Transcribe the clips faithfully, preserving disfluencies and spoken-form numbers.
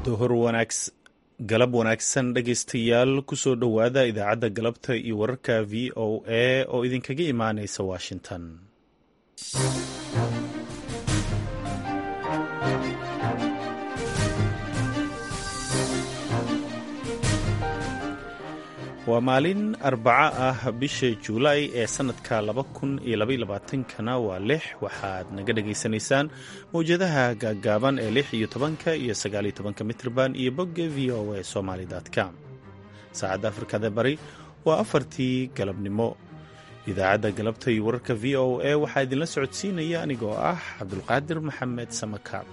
duhur wanaags galab wanaagsan dhegaystayaal kusoo dhowaada idaacadda galabta iyo wararka v o a oo idinkaga imaanaysa washington. waa maalin arbaco ah bisha juulaay ee sanadka laba kun iyo labaiyo labaatankana waa lix waxaad naga dhagaysanaysaan mawjadaha gaaggaaban ee lix iyo tobanka iyo sagaaliyo tobanka mitrban iyo bogga v o a somali com. saacadda afrikada bari waa afartii galabnimo. idaacadda galabta iyo wararka v o a waxaa idinla socodsiinaya anigoo ah cabdulqaadir maxamed samakaab.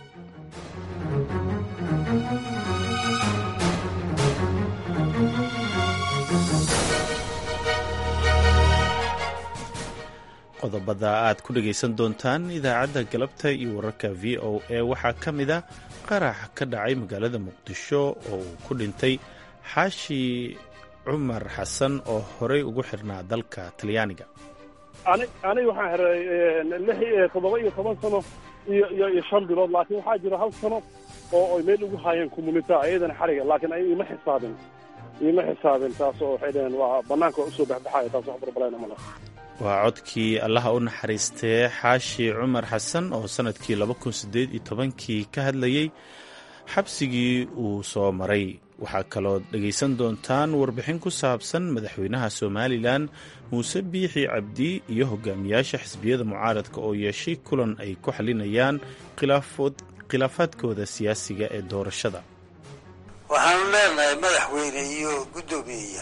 qodobada aad ku dhagaysan doontaan idaacadda galabta iyo wararka v o a waxaa ka mid a qarax ka dhacay magaalada muqdisho oo uu ku dhintay xaashi cumar xasan oo horey ugu xirnaa dalka talyaaniga. aniga waxaan xiray toddoba iyo toban sano iyo iyo shan bilood, laakiin waxaa jira hal sano oo ay meel ugu haayeen communita ayadana xariga, laakiin ay ima xisaabin ima xisaabin taas oo waxay dhaheen waa banaanka usoo baxbaxaya, taas wax barbalayna ma laha. waa codkii allaha u naxariistee xaashi cumar xasan oo sannadkii laba kun siddeed iyo tobankii ka hadlayey xabsigii uu soo maray. waxaa kaloo dhegaysan doontaan warbixin ku saabsan madaxweynaha somalilan muuse biixi cabdi iyo hogaamiyaasha xisbiyada mucaaradka oo yeeshay kulan ay ku xalinayaan khilaafaadkooda siyaasiga ee doorashada. waxaanu leenahay madaxweyne iyo guddoomiyeya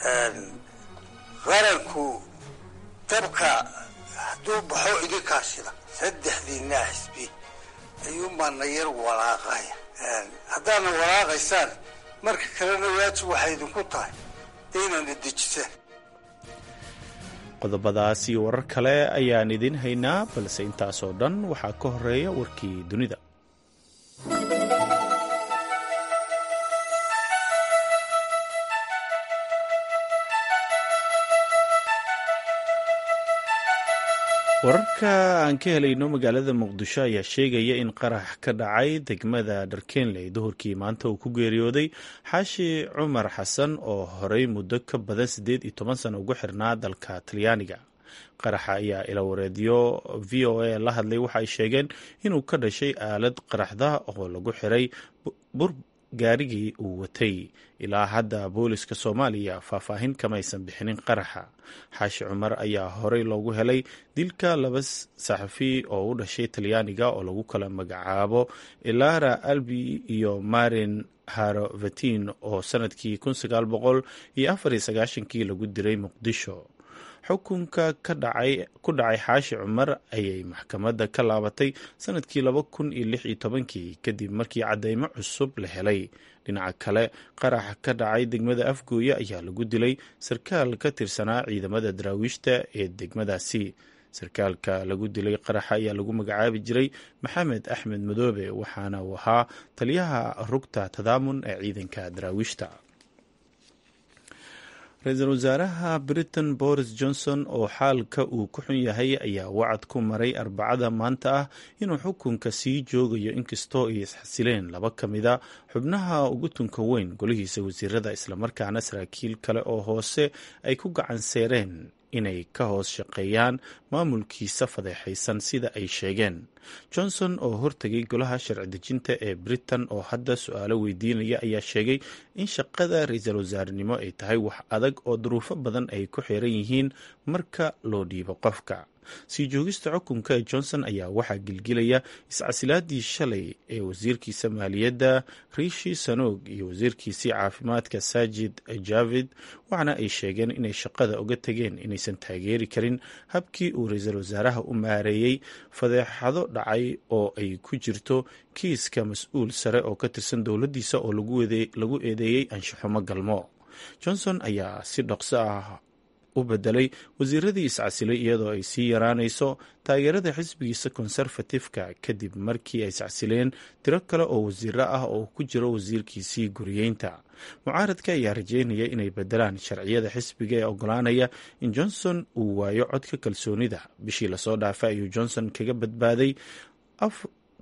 qaranku dabka hadduu baxo idinkaasida saddexdiina xisbi ayuunbaana yar walaaqaya. haddaadna walaaqaysaan marka kalena waajib waxay idinku tahay inayna dejisaan. qodobadaas iyo warar kale ayaan idin haynaa, balse intaasoo dhan waxaa ka horeeya warkii dunida. wararka aan ka helayno magaalada muqdisho ayaa sheegaya in qarax ka dhacay degmada dharkeenley duhurkii maanta uu ku geeriyooday xaashi cumar xasan oo horey muddo ka badan siddeed iyo toban sano ugu xirnaa dalka talyaaniga. qaraxa ayaa ilawareedyo v o a la hadlay waxa ay sheegeen inuu ka dhashay aalad qaraxda oo lagu xiray bur gaarigii uu watay. ilaa hadda booliska soomaaliya faahfaahin kamaysan bixinin qaraxa. xaashi cumar ayaa horey loogu helay dilka laba saxafi oo u dhashay talyaaniga oo lagu kala magacaabo ilara albi iyo marin harovatin oo sanadkii kun sagaal boqol iyo afar iyo sagaashankii lagu diray muqdisho. xukunka ku dhacay xaashi cumar ayay maxkamadda ka laabatay sanadkii laba kun iyo lix iyo tobankii kadib markii caddeymo cusub la helay. dhinaca kale qarax ka dhacay degmada afgooye ayaa lagu dilay sarkaal ka tirsanaa ciidamada daraawiishta ee degmadaasi. sarkaalka lagu dilay qaraxa ayaa lagu magacaabi jiray maxamed axmed madoobe waxaana uu ahaa taliyaha rugta tadaamun ee ciidanka daraawiishta. ra-iisul wasaaraha britain boris johnson oo xaalka uu ku xun yahay ayaa wacad ku maray arbacada maanta ah inuu xukunka sii joogayo inkastoo ay isxasileen laba ka mida xubnaha ugu tunka weyn golihiisa wasiirada islamarkaana saraakiil kale oo hoose ay ku gacan seereen inay ka hoos shaqeeyaan maamulkiisa fadeexaysan sida ay sheegeen. johnson oo hortegay golaha sharci dejinta ee britain oo hadda su-aalo weydiinaya ayaa sheegay in shaqada ra-iisul wasaarenimo ay tahay wax adag oo duruufo badan ay ku xiran yihiin marka loo dhiibo qofka. sii joogista xukunka ee johnson ayaa waxaa gilgilaya iscasilaadii shalay ee wasiirkiisa maaliyadda rishi sanoog iyo wasiirkiisii caafimaadka sajid javid, waxaana ay sheegeen inay shaqada uga tegeen inaysan taageeri karin habkii uu ra-iisul wasaaraha u maareeyey fadeexado dhacay oo ay ku jirto kiiska mas-uul sare oo ka tirsan dowladdiisa oo lagu eedeeyey anshaxumo galmo. johnson ayaa si dhaqso ah u bedelay wasiiradii iscasilay iyadoo ay sii yaraanayso taageerada xisbigiisa konserfatifka kadib markii ay iscasileen tiro kale oo wasiiro ah oo ku jiro wasiirkiisii guriyeynta. mucaaradka ayaa rajeynaya inay bedelaan sharciyada xisbiga ee ogolaanaya in johnson uu waayo codka kalsoonida. bishii lasoo dhaafay ayuu johnson kaga badbaaday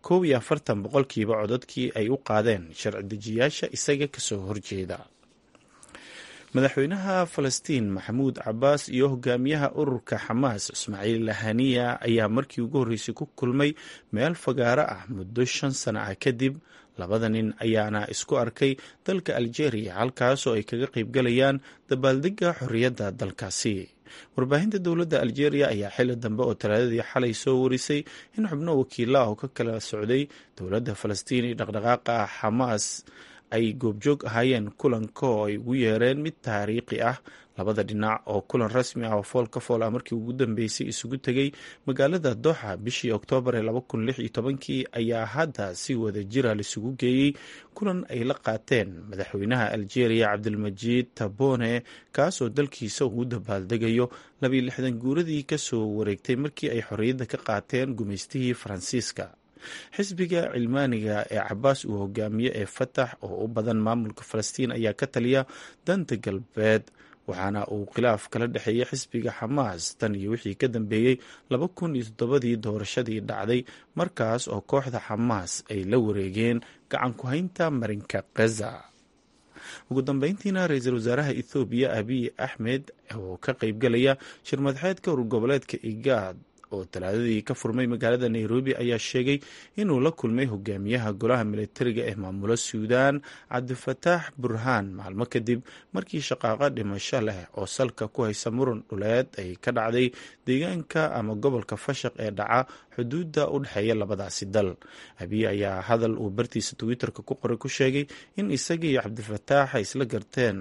kow iyo afartan boqolkiiba codadkii ay u qaadeen sharci dejiyaasha isaga kasoo horjeeda. madaxweynaha falastiin maxamuud cabaas iyo hogaamiyaha ururka xamaas ismaaciil haniya ayaa markii ugu horreysay ku kulmay meel fagaaro ah muddo shan sano ah kadib. labada nin ayaana isku arkay dalka aljeeriya halkaasoo ay kaga qaybgalayaan dabaaldega xorriyadda dalkaasi. warbaahinta dowladda aljeeriya ayaa xili dambe oo talaadadii xalay soo warisay in xubno wakiila ah oo ka kala socday dowladda falastiin iyo dhaqdhaqaaqa xamaas ay goobjoog ahaayeen kulanka oo ay ugu yeereen mid taariikhi ah. labada dhinac oo kulan rasmi ah oo fool ka fool ah markii ugu dambeysay isugu tegay magaalada Doha bishii Oktoobar ee laba kun lix iyo tobankii ayaa hadda si wada jira lisugu geeyey kulan ay la qaateen madaxweynaha Algeria Cabdilmajiid Tabone kaasoo dalkiisa uu dabaaldegayo laba iyo lixdan guuradii kasoo wareegtay markii ay xorriyadda ka qaateen gumaystihii Faransiiska. xisbiga cilmaaniga ee cabaas uu hogaamiye ee Fatax oo u badan maamulka Falastiin ayaa ka taliya danta galbeed, waxaana uu khilaaf kala dhexeeyay xisbiga xamaas tan iyo wixii ka dambeeyey laba kun iyo toddobadii doorashadii dhacday markaas oo kooxda xamaas ay la wareegeen gacan ku haynta marinka Gaza. ugu dambeyntiina ra-iisul wasaaraha Ethoobiya Abiy Ahmed oo ka qaybgalaya shir madaxeedka urur goboleedka IGAD oo talaadadii ka furmay magaalada Nairobi ayaa sheegay inuu la kulmay hogaamiyaha golaha militariga ee maamula Suudaan Cabdifataax Burhaan maalmo kadib markii shaqaaqa dhimasho leh oo salka ku haysa muran dhuleed ay ka dhacday deegaanka ama gobolka Fashaq ee dhaca xuduudda u dhexeeya labadaasi dal. Abiy ayaa hadal uu bartiisa Twitter-ka ku qoray ku sheegay in isaga iyo Cabdifataax ay isla garteen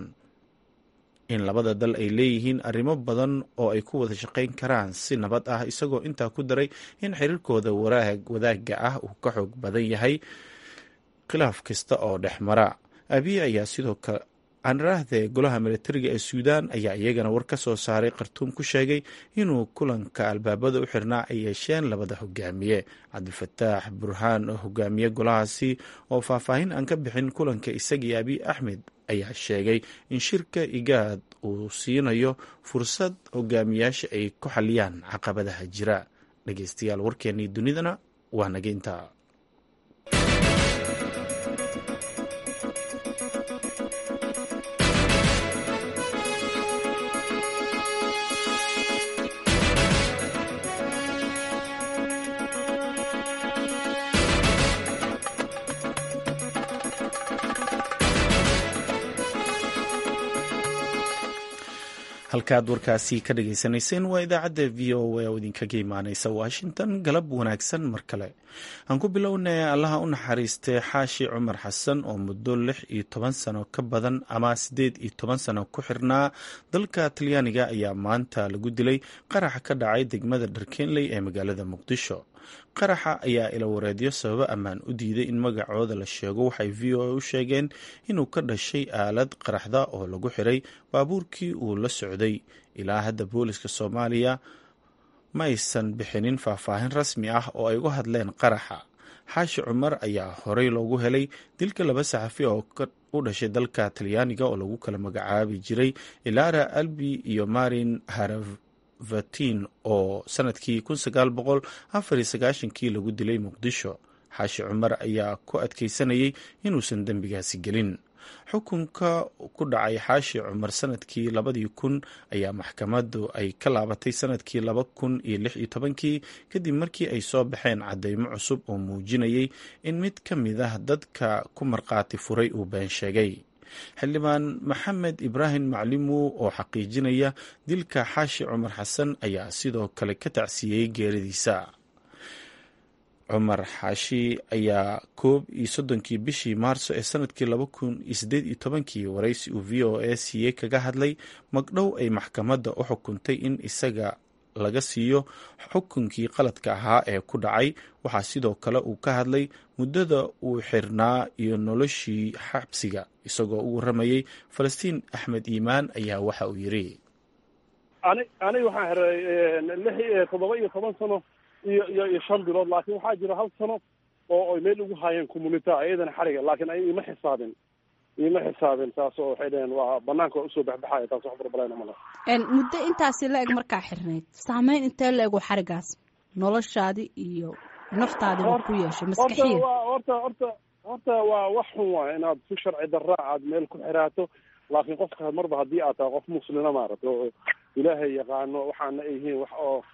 in labada dal ay leeyihiin arrimo badan oo ay ku wada shaqayn karaan si nabad ah, isagoo intaa ku daray in xiriirkooda wadaagga ah uu ka xoog badan yahay khilaaf kasta oo dhex mara. Abiy ayaa sidoo kale anraahde golaha militariga ee Suudaan ayaa iyagana war ka soo saaray Khartoum ku sheegay inuu kulanka albaabada u xirnaa ay yeesheen labada hogaamiye. Cabdifataax Burhaan oo hogaamiye golahaasi oo faahfaahin aan ka bixin kulanka isagii Abiy Ahmed ayaa sheegay in shirka IGAD uu siinayo fursad hogaamiyaasha ay ku xaliyaan caqabadaha jira. dhegeystayaal warkeennii dunidana waa naga intaa. halkaad warkaasi ka dhageysanayseen waa idaacadda v o a oo idinkaga imaaneysa Washington. galab wanaagsan mar kale. aan ku bilownay allaha u naxariistay xaashi cumar xasan oo muddo lix iyo toban sano ka badan ama siddeed iyo toban sano ku xirnaa dalka Talyaaniga ayaa maanta lagu dilay qarax ka dhacay degmada Dharkeenley ee magaalada Muqdisho. qaraxa ayaa ila wareedyo sababo ammaan u diiday in magacooda la sheego. waxay v o a u sheegeen inuu ka dhashay aalad qaraxda oo lagu xiray baabuurkii uu la socday. ilaa hadda booliska Soomaaliya ma aysan bixinin faahfaahin rasmi ah oo ay uga hadleen qaraxa. xaashi cumar ayaa horey loogu helay dilka laba saxafi oo u dhashay dalka Talyaaniga oo lagu kala magacaabi jiray Ilara Albi iyo Marin Harav vatin oo sanadkii kun sagaal boqol afar iyo sagaashankii lagu dilay Muqdisho. xaashi cumar ayaa ku adkeysanayay inuusan dembigaasi gelin. xukunka ku dhacay xaashi cumar sanadkii labadii kun ayaa maxkamaddu ay ka laabatay sanadkii laba kun iyo lix iyo tobankii kadib markii ay soo baxeen cadeymo cusub oo muujinayay in mid ka mid ah dadka ku marqaati furay uu been sheegay. xildhibaan maxamed ibraahim maclimu oo xaqiijinaya dilka xaashi cumar xasan ayaa sidoo kale ka tacsiyey geeridiisa. cumar xaashi ayaa koob iyo soddonkii bishii maarso ee sanadkii laba kun iyo siddeed iyo tobankii waraysi uu v o a siiyey kaga hadlay magdhow ay maxkamadda u xukuntay in isaga laga siiyo xukunkii qaladka ahaa ee ku dhacay. waxaa sidoo kale uu ka hadlay muddada uu xirnaa iyo noloshii xabsiga. isagoo u waramayey Falastiin Axmed Iimaan ayaa waxa uu yiri ani aniga waxaan xiray lix toddoba iyo toban sano iyo iyo iyo shan bilood, laakiin waxaa jira hal sano oo ay meel ugu haayeen community ayadana xariga, laakiin ay ima xisaabin ima xisaabin taas oo waxay dhaheen waa banaanka usoo baxbaxaya taas wax barbalayna ma laha. muddo intaasi la eg markaa xirnayd saameyn intee la eg xarigaas noloshaadi iyo naftaadiba ku yeeshay maskaxiyan horta horta horta waa wax xun waay inaad si sharci darra aad meel ku xiraato laakiin qofka marba haddii aad tahay qof muslima maaragta oo ilaahay yaqaano waxaana ay yihiin wax oo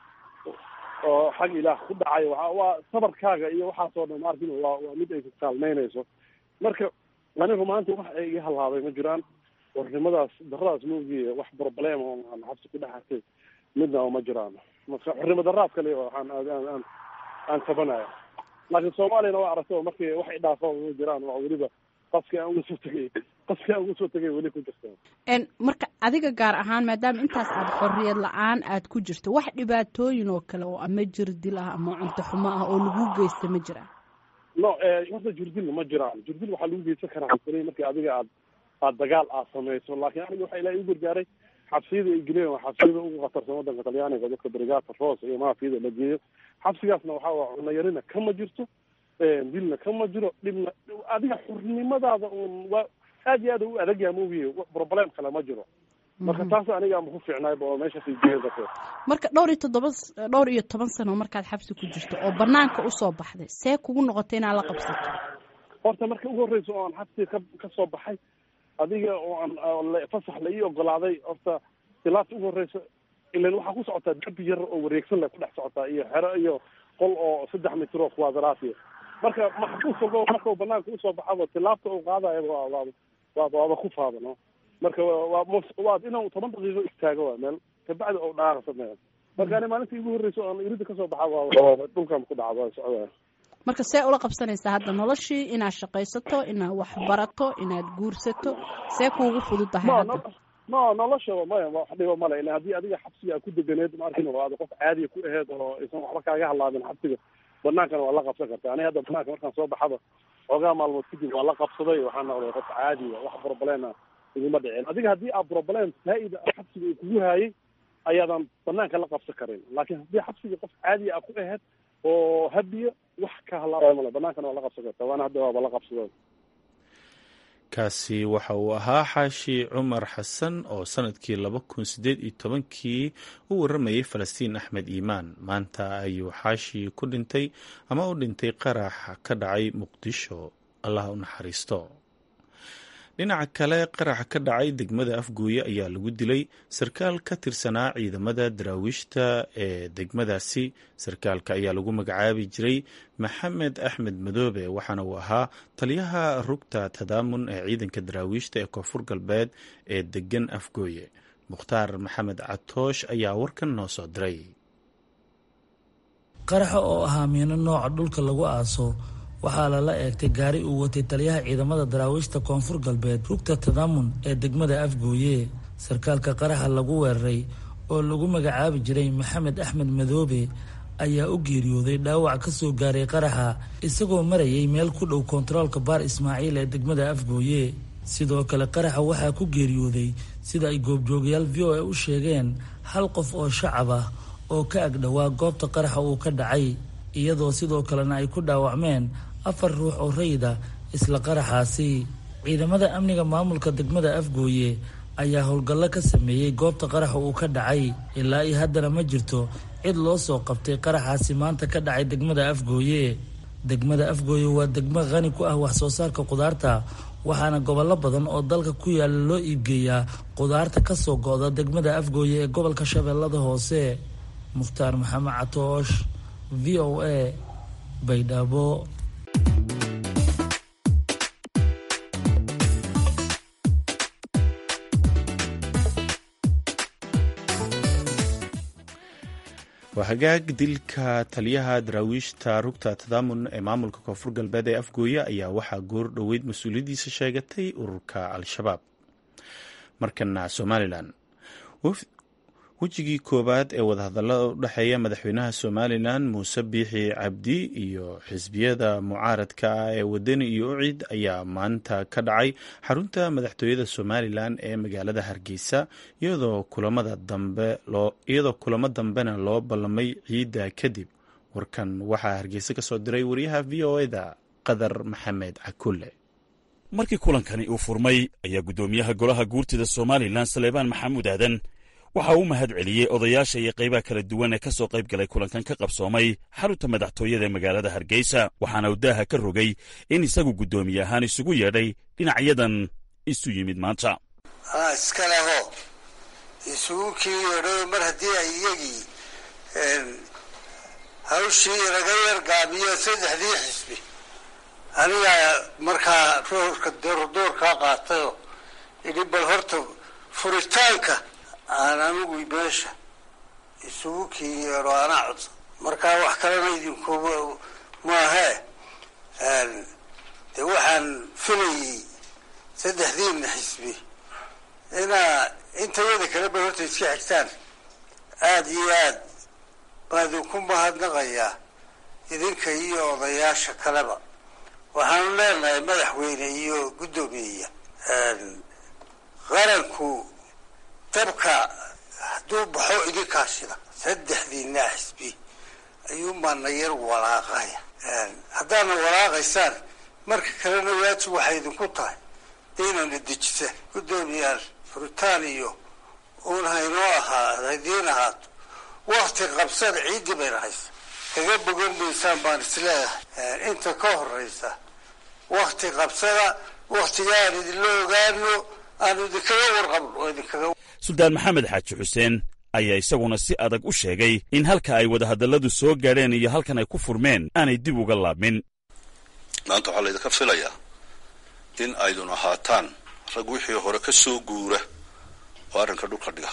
oo xag ilaah ku dhacayo waa waa sabarkaaga iyo waxaasoo dhan maarkin waa waa mid ay ku kaalmeynayso marka anigu maanta wax ay iga halaabay ma jiraan xornimadaas daradaas moogiye wax problem oo aan xabsi ku dhaxatay midna ma jiraan marka xornimo daraad kale waxaan aan aan tabanaya laakiin Soomaaliyana waa aragtay markii wax ay dhaafo ma jiraan waa waliba qaska aan ugu soo tagay qaska aan ugu soo tagay wali ku jirto en marka adiga gaar ahaan maadaama intaas aad xorriyad la'aan aad ku jirto wax dhibaatooyin oo kale oo ama jir dil ah ama cunto xumo ah oo lagu geysto ma jiraan no ee horta jirdil ma jiraan jirdil waxa lagu geysan karaa markii adiga aad aad dagaal aad samayso laakiin aniga waxa ilaahay u gargaaray xabsiyada ay geleen waa xabsiyada ugu khatarsan waddanka Talyaaniga dadka Brigata Rosa iyo maafiyada la geeyo xabsigaasna waxa waa cunayarina kama jirto ee dilna kama jiro dhibna adiga xornimadaada oo waa aad iyo aad u adag yahay moogiye problem kale ma jiro marka taas aniga aan ku fiicnay baa meesha si jeeda marka dhowr iyo todoba dhowr iyo toban sano markaad xabsi ku jirto oo banaanka u soo baxday see kugu noqotay inaad la qabsato horta marka ugu horeyso oo aan xabsi ka soo baxay adiga oo aan fasax la ii ogolaaday horta tilaabta ugu horeyso ilaan waxaa ku socotaa darbi yar oo wareegsan la ku dhex socotaa iyo xero iyo qol oo saddex mitir oo kuwaadaraati marka maxbuus walba marka uu banaanka usoo baxaba tilaabta uu qaadayo waa waa waa ku faadano marka waa waa inuu toban daqiiqo istaago waa meel kabacdi oo dhaaqo sameeyo marka ani maalintii ugu horeyso aan irida ka soo baxay waa dhulkan ku dhacdo socdaa marka see ula qabsanaysaa hadda noloshii inaad shaqaysato inaad wax barato inaad guursato see kuugu fududahay hadda no nolosha maya wax dhibo male ilaa haddii adiga xabsiga ku deganeed maarkin oo aad qof caadi ku aheed oo aysan waxba kaaga halaabin xabsiga banaankana waa la qabsan kartaa aniga hadda banaanka markaan soo baxaba xoogaa maalmood kadib waa la qabsaday waxaan noqday qof caadi wax problema iguma dhicin adiga haddii aad problem faa'iida xabsiga uu kugu haayay ayaadan banaanka la qabsan karin laakiin haddii xabsiga qof caadi ah ku aheed oo habiyo wax ka halaabay male banaankana waa la qabsan kartaa waana hadda waa la qabsaday kaasi waxa uu ahaa xaashi cumar xasan oo sanadkii laba kun sideed iyo tobankii u waramayay falastiin axmed iimaan maanta ayuu xaashi ku dhintay ama u dhintay qarax ka dhacay muqdisho allah u naxariisto dhinaca kale qarax ka dhacay degmada afgooye ayaa lagu dilay sarkaal ka tirsanaa ciidamada daraawiishta ee degmadaasi sarkaalka ayaa lagu magacaabi jiray maxamed axmed madoobe waxaana uu ahaa taliyaha rugta tadaamun ee ciidanka daraawiishta ee koonfur galbeed ee degan afgooye mukhtaar maxamed catoosh ayaa warkan noo soo diray qaraxa oo ahaa miino nooca dhulka lagu aaso waxaa lala eegtay gaari uu watay taliyaha ciidamada daraawiishta koonfur galbeed rugta tadaamun ee degmada afgooye sarkaalka qaraxa lagu weeraray oo lagu magacaabi jiray maxamed axmed madoobe ayaa u geeriyooday dhaawac ka soo gaaray qaraxa isagoo marayay meel ku dhow kontaroolka baar ismaaciil ee degmada afgooye sidoo kale qaraxa waxaa ku geeriyooday sida ay goobjoogayaal v o a u sheegeen hal qof oo shacab ah oo ka agdhowaa goobta qaraxa uu ka dhacay iyadoo sidoo kalena ay ku dhaawacmeen afar ruux oo rayida isla qaraxaasi ciidamada amniga maamulka degmada afgooye ayaa howlgallo ka sameeyey goobta qaraxa uu ka dhacay ilaa iyo haddana ma jirto cid loo soo qabtay qaraxaasi maanta ka dhacay degmada afgooye degmada afgooye waa degmo qani ku ah wax soo saarka qudaarta waxaana gobollo badan oo dalka ku yaala loo iibgeeyaa qudaarta ka soo go'da degmada afgooye ee gobolka shabeellada hoose mukhtaar maxamed catoosh v o a baydhabo waa hagaag dilka taliyaha daraawiishta rugta tadaamun ee maamulka koonfur galbeed ee afgooye ayaa waxaa goor dhoweyd mas-uuliyaddiisa sheegatay ururka al-shabaab markana somalilan wejigii koowaad ee wadahadallada u dhexeeya madaxweynaha somalilan muuse biixi cabdi iyo xisbiyada mucaaradka ah ee wadani iyo ucid ayaa maanta ka dhacay xarunta madaxtooyada somalilan ee magaalada hargeysa iyadoo kulamada dambe loo iyadoo kulamo dambena loo ballamay ciidda kadib warkan waxaa hargeysa ka soo diray wariyaha v o eda qadar maxamed cakulle markii kulankani uu furmay ayaa guddoomiyaha golaha guurtida somalilan saleebaan maxamuud aadan waxa uu mahad celiyey odayaasha iyo qaybaha kala duwan ee ka soo qayb galay kulankan ka qabsoomay xarunta madaxtooyada ee magaalada Hargeysa, waxaana uu daaha ka rogay in isagu guddoomiye ahaan isugu yeedhay dhinacyadan isu yimid maanta. iska leho isugu kii yeedhay mar haddii ay iyagii hawshii laga yargaabiyo saddexdii xisbi aniga markaa roorka doorkaa qaatayo idhi bal horta furitaanka aan anigu meesha isugu kii yeedho anaa codsa markaa wax kalena idinku maahee dee waxaan filayey saddexdiina xisbi inaa intayada kale ba horta iska xigtaan. aada iyo aad baa idinku mahadnaqayaa idinka iyo odayaasha kaleba. waxaanu leenahay madaxweyne iyo guddoomiyeya qaranku dabka hadduu baxo idinkaa shida saddexdiina xisbi ayuunbaana yar walaaqaya. haddaana walaaqaysaan marka kalena waajib waxay idinku tahay inayna dejisaan. guddoomiyaal furitaan iyo uun haynoo ahaa hadiin ahaato wakti qabsada ciiddii bayna haysa kaga bogan maysaan baan isleeyahay. inta ka horeysa wakti qabsada waktigaan idinla ogaano aanu idinkaga warqabno oo idinkaga. suldaan maxamed xaaji xuseen ayaa isaguna si adag u sheegay in halka ay wadahadalladu soo gaadheen iyo halkan ay ku furmeen aanay dib uga laabmin. maanta waxaa laydinka filayaa in aydun ahaataan rag wixii hore ka soo guura oo arrinka dhulka dhiga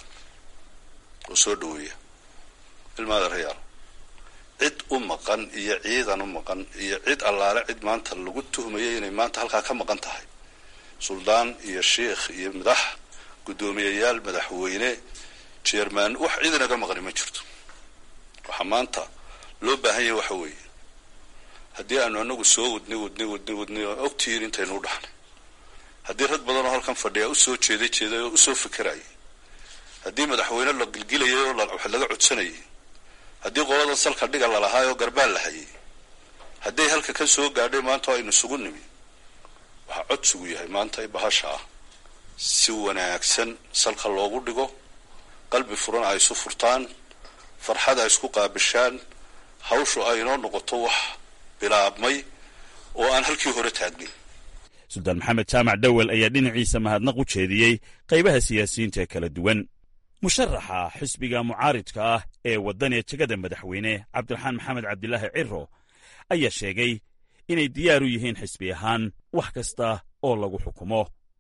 oo soo dhaweeya. ilmaada rayaal cid u maqan iyo ciidan u maqan iyo cid allaale cid maanta lagu tuhmayay inay maanta halkaa ka maqan tahay suldaan iyo sheikh iyo madax guddoomiyayaal madaxweyne jeermaan wax ciidanaga maqani ma jirto. waxaa maanta loo baahan yahay waxa weeye haddii aanu anagu soo wadnay wadnay wadnay wadnay oo ogtihiin intaynu u dhaxnay haddii rag badan oo halkan fadhiya u soo jeeday jeeday oo u soo fikirayay haddii madaxweyne la gilgilayay oo wax laga codsanayay haddii qolada salka dhiga lalahaay oo garbaal la hayay hadday halka ka soo gaadhay maanta aynu sugu nimi waxaa codsigu yahay maanta i bahasha ah si wanaagsan salka loogu dhigo qalbi furan ay isu furtaan farxad ay isku qaabishaan hawshu ay inoo noqoto wax bilaabmay oo aan halkii hore taagnin. suldaan maxamed jaamac dhawel ayaa dhinaciisa mahadnaq u jeediyey qaybaha siyaasiyiinta ee kala duwan. musharaxa xisbiga mucaaridka ah ee wadaniya jegada madaxweyne cabdiraxmaan maxamed cabdilaahi ciro ayaa sheegay inay diyaar u yihiin xisbi ahaan wax kasta oo lagu xukumo.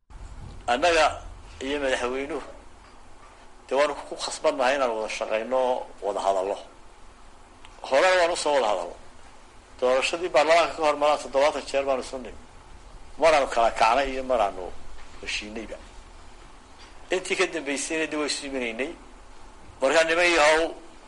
annaga iyo madaxweynuhu dee waanu ku khasbannahay inaan wada shaqayno wada hadallo horena waan usoo wada hadallo. doorashadii baarlamaanka ka hor maraan toddobaatan jeer baanu isu nimi maraanu kala kacnay iyo maraanu heshiinayba. intii ka dambaysayna de waa isu imanaynay markaa niman yahow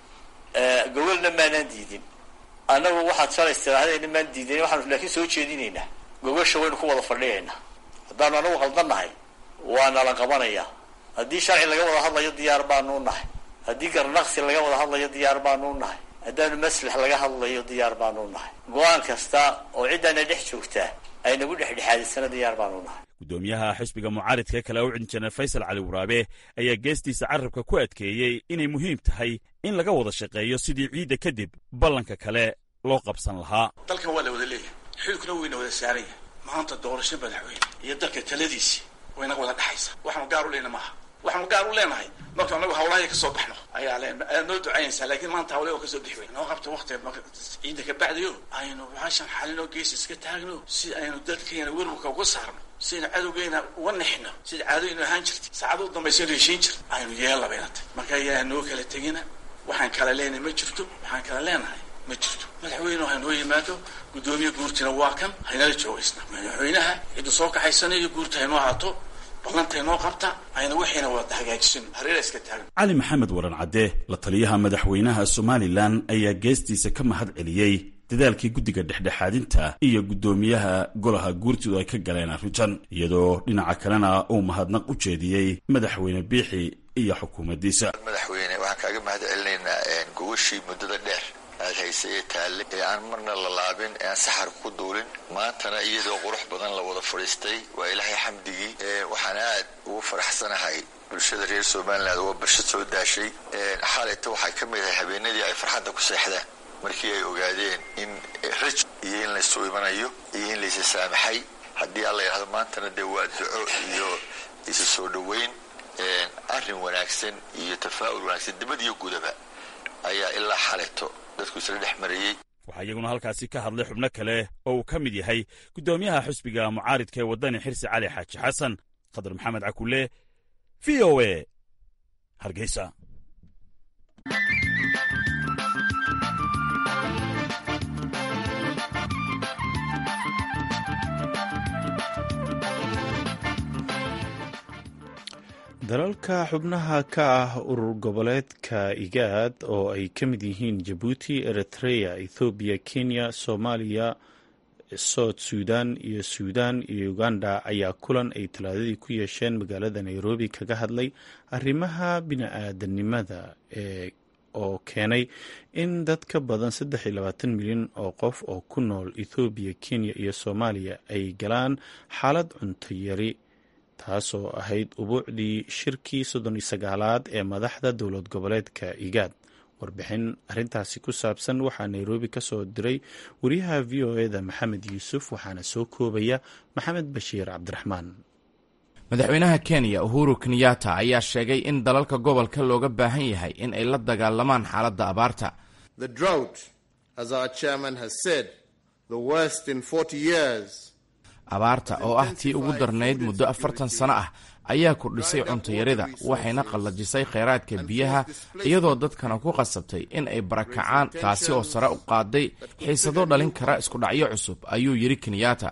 gogolna maanaan diidin annagu waxaad shalayst tirahdayna maan diidayn waxaanu laakiin soo jeedinaynaa gogosha waynu ku wada fadhiyaynaa. haddaanu anagu qaldannahay waana la qabanayaa. haddii sharci laga wada hadlayo diyaar baanu nahay. haddii garnaqsi laga wada hadlayo diyaar baanu nahay. haddaanu maslax laga hadlayo diyaar baanu nahay. go-aan kasta oo ciddaana dhex joogtaa aynagu dhexdhexaadisana diyaar baanu nahay. guddoomiyaha xisbiga mucaaridka kale u injineer faysal cali waraabe ayaa geestiisa carabka ku adkeeyey inay muhiim tahay in laga wada shaqeeyo sidii ciidda kadib ballanka kale loo qabsan lahaa. dalkan waa la wada leeyahay xilkuna wayna wada saaran yahay. maanta doorasho madaxweyne iyo dalka taladiisii wayna wada dhexaysa. waxaanu gaar u leyna maaha. waxaanu gaar u leenahay marka anagu hawlahay ka soo baxno ayaa leen aad noo ducaynaysaa laakiin maanta hawlahay oo ka soo bixi weyn noo qabta waqtiga ciidda ka bacdayo aynu waxaan xalino gees iska taagno si aynu dadkeena werwarka uga saarno si aynu cadowgeena uga nixno sida caadooyinu ahaan jirtay saacado u dambaysaynu heshiin jir aynu yeella baynatay marka yaa noo kala tegina waxaan kala leenahay ma jirto waxaan kala leenahay ma jirto. madaxweyne waxaa noo yimaado guddoomiye guurtina waa kan haynala joogaysna madaxweynaha cidda soo kaxaysanayo guurta haynoo haato ballantaynoo qabta ayna waxayna wada hagaajisan hareera iska taagan. cali maxamed waran cadde la taliyaha madaxweynaha somalilan ayaa geestiisa ka mahad celiyey dadaalkii guddiga dhexdhexaadinta iyo guddoomiyaha golaha guurtidu ay ka galeen arrintan iyadoo dhinaca kalena uu mahadnaq u jeediyey madaxweyne biixi iyo xukuumaddiisa. madaxweyne waxaan kaaga mahad celinaynaa gogashii muddada dheer aad haysa ee taalle ee aan marna la laabin ee aan saxar ku duulin maantana iyadoo qurux badan la wada fadhiistay waa ilaahay xamdigii waxaan aad ugu faraxsanahay bulshada reer somaliland waa bulsho soo daashay xaalayta waxay ka mid ahay habeenadii ay farxadda ku seexdeen markii ay ogaadeen in raj iyo in laysu imanayo iyo in laysa saamaxay haddii alla yidhahdo maantana dee waa duco iyo isu soo dhoweyn arrin wanaagsan iyo tafaa'ul wanaagsan dibad iyo gudaba ayaa ilaa xalayto dadku isla dhex marayey waxaa iyaguna halkaasi ka hadlay xubno kale oo uu ka mid yahay guddoomiyaha xusbiga mucaaridka ee waddani xirsi cali xaaji xasan khadar maxamed cakulle v o a hargeysa. dalalka xubnaha ka ah urur goboleedka igaad oo ay ka mid yihiin jabuuti, eritrea, ethoobiya, kenya, soomaaliya, south sudan iyo suudan iyo uganda ayaa kulan ay talaadadii ku yeesheen magaalada nairobi kaga hadlay arrimaha bini-aadanimada ee oo keenay in dad ka badan saddex iyo labaatan milyan oo qof oo ku nool ethoobiya, kenya iyo soomaaliya ay galaan xaalad cunto yari, taasoo ahayd ubuucdii shirkii soddon iyo sagaalaad ee madaxda dowlad goboleedka igaad. warbixin arrintaasi ku saabsan waxaa nairobi ka soo diray wariyaha v o eda maxamed yuusuf, waxaana soo koobaya maxamed bashiir cabdiraxmaan. madaxweynaha kenya uhuru kenyatta ayaa sheegay in dalalka gobolka looga baahan yahay in ay la dagaalamaan xaaladda abaarta. The drought, as our chairman has said, the worst in forty years. abaarta oo ah tii ugu darnayd muddo afartan sano ah ayaa kordhisay cuntayarida waxayna qallajisay kheyraadka biyaha iyadoo dadkana ku qasabtay in ay barakacaan, taasi oo sare u qaaday xiisado dhalin kara isku dhacyo cusub, ayuu yidhi kenyatta.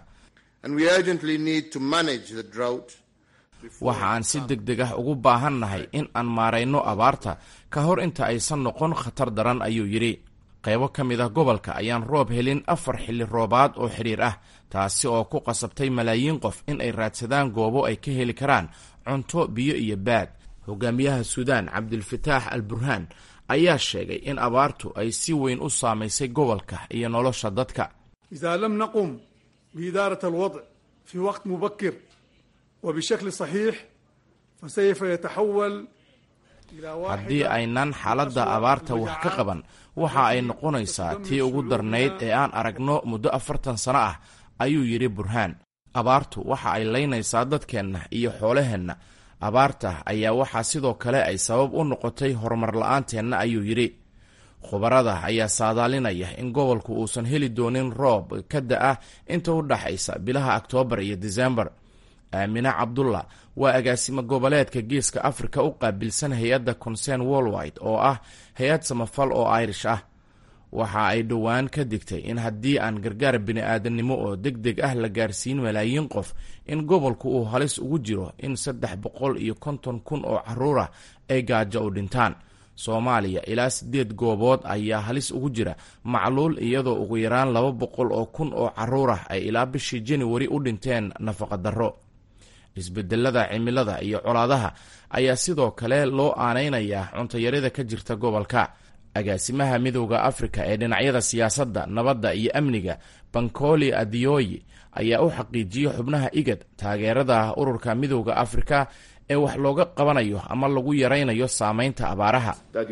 waxa aan si degdeg ah ugu baahannahay in aan maarayno abaarta ka hor inta aysan noqon khatar daran, ayuu yidhi. qaybo ka mid ah gobolka ayaan roob helin afar xilli roobaad oo xidhiir ah, taasi oo ku qasabtay malaayiin qof in ay raadsadaan goobo ay ka heli karaan cunto, biyo iyo baad. hogaamiyaha suudaan cabdilfataax al burhaan ayaa sheegay in abaartu ay si weyn u saamaysay gobolka iyo nolosha dadka. idaa lam naqum biidaarat alwadc fii waqt mubakir wa bishakli saxiix fasayfa yataxawal. haddii aynan xaaladda abaarta wax ka qaban waxa ay noqonaysaa tii ugu darnayd ee aan aragno muddo afartan sano ah, ayuu yidhi burhaan. abaartu waxa ay laynaysaa dadkeenna iyo xoolaheenna. abaarta ayaa waxaa sidoo kale ay sabab u noqotay horumar la-aanteena, ayuu yidhi. khubarada ayaa saadaalinaya in gobolku uusan heli doonin roob ka da-a inta u dhaxaysa bilaha oktoobar iyo disembar. aamine cabdulla waa agaasimo goboleedka geeska afrika u qaabilsan hay-adda concern worldwide oo ah hay-ad samafal oo irish ah. waxa ay dhowaan ka digtay in haddii aan gargaar bini-aadannimo oo deg deg ah la gaarsiin malaayiin qof in gobolku uu halis ugu jiro in saddex boqol iyo konton kun oo carruurah ay gaajo u dhintaan. soomaaliya ilaa siddeed goobood ayaa halis ugu jira macluul, iyadoo ugu yaraan laba boqol oo kun oo carruurah ay ilaa bishii januari u dhinteen nafaqa darro. isbedelada cimilada iyo colaadaha ayaa sidoo kale loo aanaynayaa cuntayarida ka jirta gobolka. agaasimaha midowda afrika ee dhinacyada siyaasadda, nabadda iyo amniga bankoli adioyi ayaa u xaqiijiyey xubnaha igad taageerada ururka midowda afrika ee wax looga qabanayo ama lagu yaraynayo saamaynta abaaraha.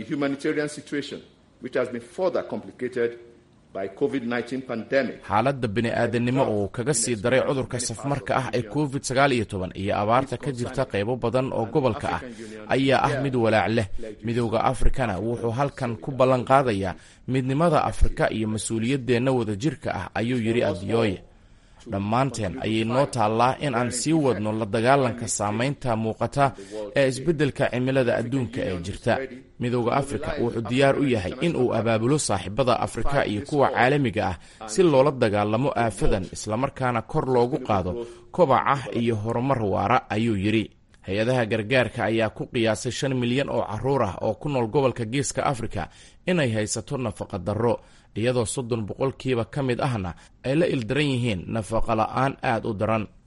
xaaladda bini-aadannimo oo kaga sii daray cudurka safmarka ah ee covid sagaal iyo toban iyo abaarta ka jirta qaybo badan oo gobolka ah ayaa ah mid walaac leh. midowda afrikana wuxuu halkan ku ballan qaadayaa midnimada afrika iyo mas-uuliyadeenna wadajirka ah, ayuu yidhi adiyooye. dhammaanteen ayay noo taallaa in aan sii wadno la dagaalanka saamaynta muuqata ee isbeddelka cimilada adduunka ee jirta. midowda afrika wuxuu diyaar u yahay in uu abaabulo saaxiibada afrika iyo kuwa caalamiga ah si loola dagaalamo aafadan, islamarkaana kor loogu qaado kobaca iyo horumar waara, ayuu yidhi. hay-adaha gargaarka ayaa ku qiyaasay shan milyan oo carruur ah oo ku nool gobolka geeska afrika inay haysato nafaqa darro, iyadoo soddon boqolkiiba ka mid ahna ay la ildaran yihiin nafaqa la-aan aad u daran.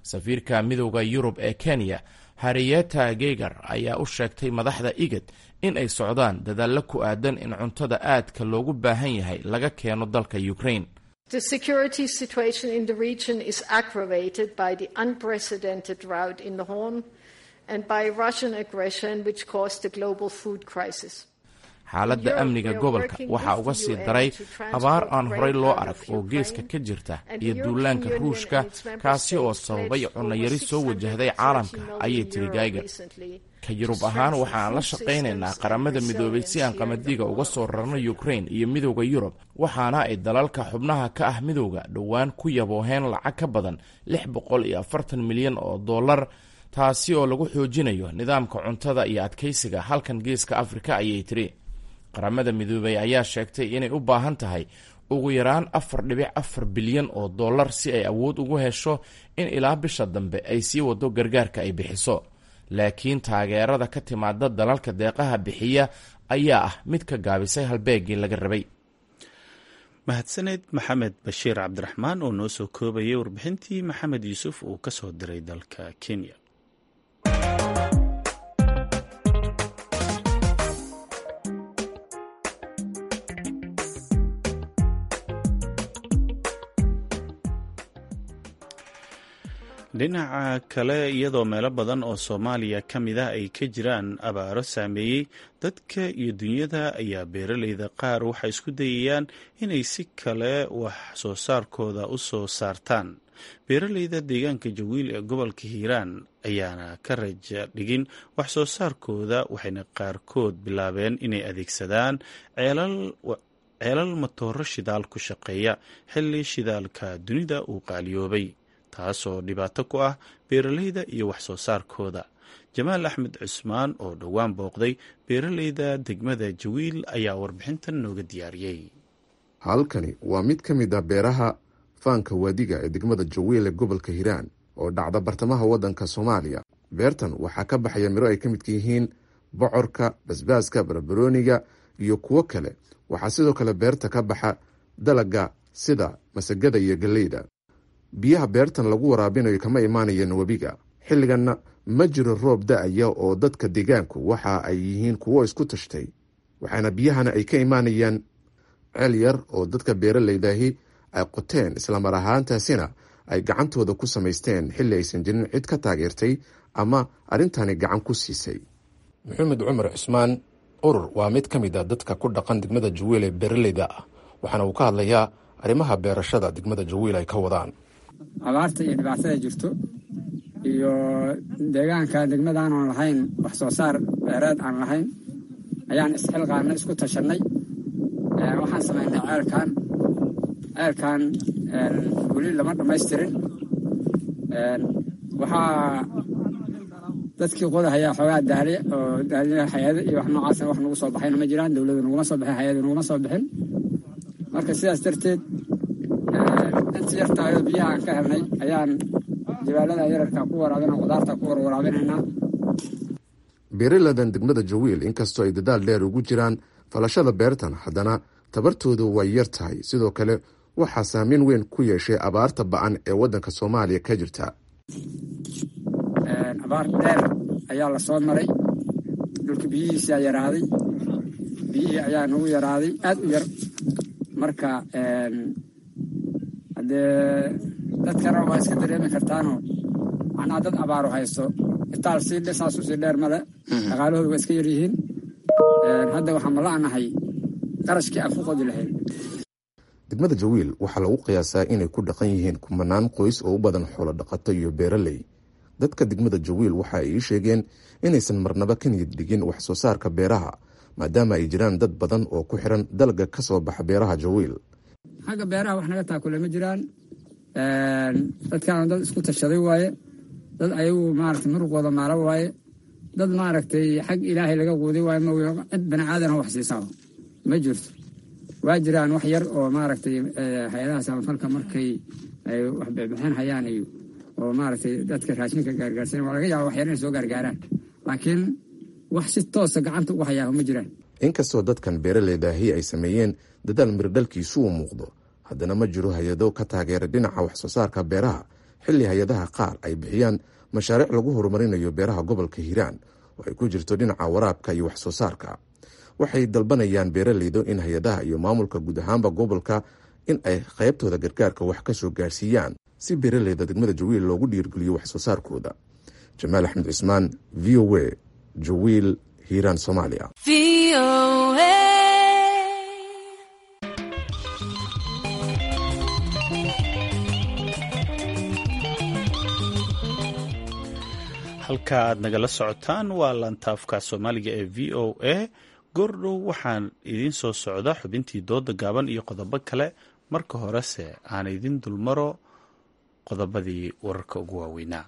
safiirka midowda yurub ee kenya harrieta geiger ayaa u sheegtay madaxda igad in ay socdaan dadaallo ku aadan in cuntada aadka loogu baahan yahay laga keeno dalka ukraine. The security situation in the region is aggravated by the unprecedented drought in the Horn and by Russian aggression which caused the global food crisis. xaaladda amniga gobolka waxaa uga sii daray abaar aan horey loo arag oo geeska ka jirta iyo duulaanka ruushka kaasi oo sababay cunayari soo wajahday caalamka, ayay tiri geiger. ka yurub ahaan waxaan la shaqaynaynaa qaramada midoobay si aan qamadiga uga soo rarno ukraine iyo midowda yurub, waxaana ay dalalka xubnaha ka ah midowda dhowaan ku yabooheen lacag ka badan lix boqol iyo afartan milyan oo dollar, taasi oo lagu xoojinayo nidaamka cuntada iyo adkaysiga halkan geeska afrika, ayay tiri. qaramada midoobay ayaa sheegtay inay u baahan tahay ugu yaraan afar dhibic afar bilyan oo dollar si ay awood ugu hesho in ilaa bisha dambe ay sii wado gargaarka ay bixiso, laakiin taageerada ka timaada dalalka deeqaha bixiya ayaa ah mid ka gaabisay halbeegii laga rabay. mahadsaneed maxamed bashiir cabdiraxmaan oo noo soo koobayay warbixintii maxamed yuusuf uu ka soo diray dalka kenya. dhinaca kale, iyadoo meelo badan oo soomaaliya ka mid ah ay ka jiraan abaaro saameeyey dadka iyo dunyada, ayaa beeraleyda qaar waxay isku dayayaan inay si kale wax soo saarkooda u soo saartaan. beeraleyda deegaanka jawiil ee gobolka hiiraan ayaana ka raja dhigin wax soo saarkooda, waxayna qaarkood bilaabeen inay adeegsadaan ceelal matooro shidaal ku shaqeeya xilli shidaalka dunida uu qaaliyoobay, taasoo dhibaato ku ah beeraleyda iyo wax soo saarkooda. jamaal axmed cusmaan oo dhowaan booqday beeraleyda degmada jawiil ayaa warbixintan nooga diyaariyey. halkani waa mid ka mid ah beeraha faanka waadiga ee degmada jawiil ee gobolka hiiraan oo dhacda bartamaha waddanka soomaaliya. beertan waxaa ka baxaya miro ay ka midka yihiin bocorka, basbaaska, barbarooniga iyo kuwo kale. waxaa sidoo kale beerta ka baxa dalaga sida masagada iyo galleyda. biyaha beertan lagu waraabinayo kama imaanayeen webiga, xilliganna ma jiro roob da-aya oo dadka deegaanku waxa ay yihiin kuwo isku tashtay, waxaana biyahana ay ka imaanayaan ceel yar oo dadka beeraleydahi ay qoteen, islamar ahaantaasina ay gacantooda ku samaysteen xilli aysan jirin cid ka taageertay ama arrintani gacan ku siisay. maxamed cumar cusmaan urur waa mid ka mid a dadka ku dhaqan degmada jawiil ee beeraleyda ah, waxaana uu ka hadlayaa arrimaha beerashada degmada jawiil ay ka wadaan. abaarta iyo dhibaatada jirto iyo deegaanka degmadaan aan lahayn wax soo saar beereed aan lahayn ayaan isxilqaana isku tashanay. waxaan samaynay ceelkan ceelkan weli lama dhamaystirin. waxaa dadkii qodahayaa xoogaa daali oo daali hay-ada iyo wax noocaasa wax nagu soo baxayna ma jiraan, dowladu naguma soo baxin, hay-ada naguma soo bixin. marka sidaas darteed inta yartaayoo biyaha aan ka helnay ayaan jibaalada yararka ku waraabina, qudaarta ku warwaraabinaynaa. beeraleydan degmada jawiil inkastoo ay dadaal dheer ugu jiraan falashada beertan, haddana tabartoodu way yar tahay. sidoo kale waxaa saameyn weyn ku yeeshay abaarta ba-an ee waddanka soomaaliya ka jirta. abaar dheer ayaa la soo maray, dhulka biyihiisaa yaraaday, biyihii ayaa nagu yaraaday aada u yar. marka haddee dadkana waa iska dareemi kartaanoo macnaha dad abaaru haysto itaal sii saas usii dheer male, dhaqaalahooda waa iska yaryihiin. hadda waxaan mala'nahay qarashkii aan ku qodi lahayn. degmada jawiil waxaa lagu qiyaasaa inay ku dhaqan yihiin kumanaan qoys oo u badan xoolo dhaqato iyo beeraley. dadka degmada jawiil waxa ay ii sheegeen inaysan marnaba ka niyad dhigin wax soo saarka beeraha, maadaama ay jiraan dad badan oo ku xiran dalga ka soo baxa beeraha jawiil. xagga beeraha wax naga taakule ma jiraan. dadkaana dad isku tashaday waaye, dad ayagu maaragtay muruqooda maalo waaye, dad maaragtay xag ilaahay laga quuday waaye. ma cid bani aadan wax siisaa ma jirto. waa jiraan wax yar oo maaragtay hay-adaha samafalka markay ay wax bixin hayaan iyo oo maaragtay dadka raashinka gaargaarsan waa laga yaaba wax yar inay soo gaargaaraan, laakiin wax si toosa gacanta ugu hayaa ma jiraan. inkastoo dadkan beeraleydahi ay sameeyeen dadaal mirdhalkiisu uu muuqdo, haddana ma jiro hay-ado ka taageera dhinaca wax soo saarka beeraha xilli hay-adaha qaar ay bixiyaan mashaariic lagu horumarinayo beeraha gobolka hiiraan oo ay ku jirto dhinaca waraabka iyo wax soo saarka. waxay dalbanayaan beeraleydu in hay-adaha iyo maamulka guud ahaanba gobolka in ay qaybtooda gargaarka wax ka soo gaarsiiyaan si beeraleyda degmada jawiil loogu dhiirgeliyo wax soo saarkooda. jamaal axmed cismaan, v o a, jawiil, hiiraan, soomaaliya. halka aad nagala socotaan waa lantaafka soomaaliga ee v o a. goordhow waxaan idiin soo socda xubintii dooda gaaban iyo qodobo kale. marka horese aan idin dulmaro qodobadii wararka ugu waaweynaa.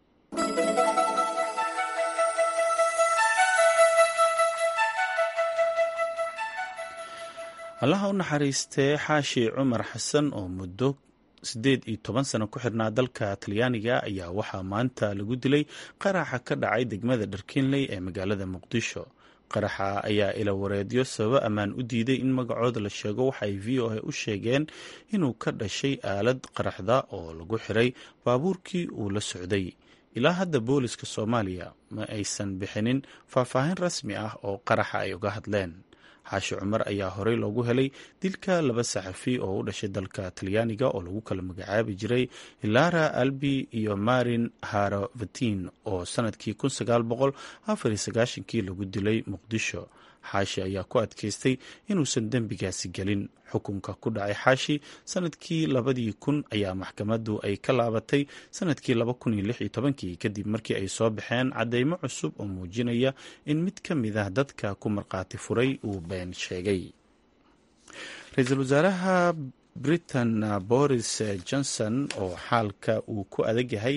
allaha u naxariistee xaashi cumar xasan oo muddo siddeed iyo toban sano ku xirnaa dalka talyaaniga ayaa waxaa maanta lagu dilay qaraxa ka dhacay degmada dharkiinley ee magaalada muqdisho. qaraxa ayaa ila wareedyo sababo ammaan u diiday in magacooda la sheego. waxa ay v o a u sheegeen inuu ka dhashay aalad qaraxda oo lagu xiray baabuurkii uu la socday. ilaa hadda booliska soomaaliya ma aysan bixinin faahfaahin rasmi ah oo qaraxa ay uga hadleen. xaashi cumar ayaa horey loogu helay dilka laba saxafi oo u dhashay dalka talyaaniga oo lagu kala magacaabi jiray hilara albi iyo marin harovatin oo sanadkii kun sagaal boqol afar iyo sagaashankii lagu dilay muqdisho. xaashi ayaa ku adkaystay inuusan dembigaasi gelin. xukunka ku dhacay xaashi sanadkii labadii kun ayaa maxkamaddu ay ka laabatay sanadkii laba kun iyo lix iyo tobankii kadib markii ay soo baxeen cadeymo cusub oo muujinaya in mid ka mid ah dadka ku markhaati furay uu been sheegay. ra-iisul wasaaraha britain boris johnson oo xaalka uu ku adag yahay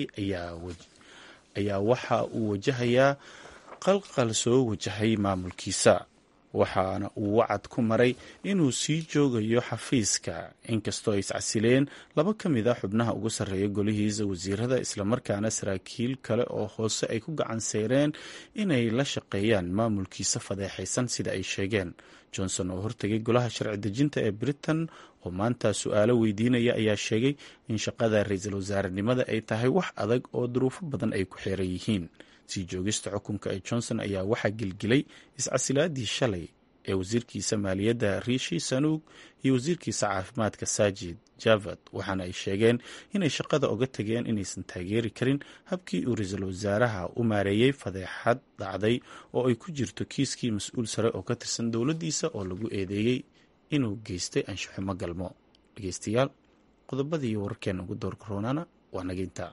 ayaa waxa uu wajahayaa qalqal soo wajahay maamulkiisa. waxaana uu wacad ku maray inuu sii joogayo xafiiska inkastoo ay iscasileen laba ka mid a xubnaha ugu sarreeya golihiisa wasiirada islamarkaana saraakiil kale oo hoose ay ku gacan seyreen inay la shaqeeyaan maamulkiisa fadeexaysan sida ay sheegeen. johnson oo hortegay golaha sharci dejinta ee britain oo maanta su-aalo weydiinaya ayaa sheegay in shaqada ra-iisul wasaarenimada ay tahay wax adag oo duruufo badan ay ku xeeran yihiin. sii joogista xukunka ee johnson ayaa waxaa gilgilay iscasilaadii shalay ee wasiirkiisa maaliyadda riishi sanuug iyo wasiirkiisa caafimaadka saajid javad waxaana ay sheegeen inay shaqada oga tageen inaysan taageeri karin habkii uu ra-iisul wasaaraha u maareeyey fadeexad dhacday oo ay ku jirto kiiskii mas-uul sare oo ka tirsan dowladdiisa oo lagu eedeeyey inuu geystay anshaxumo galmo. dhegeystayaal qodobadii wararkeena ugu doorka roonana waa nageynta.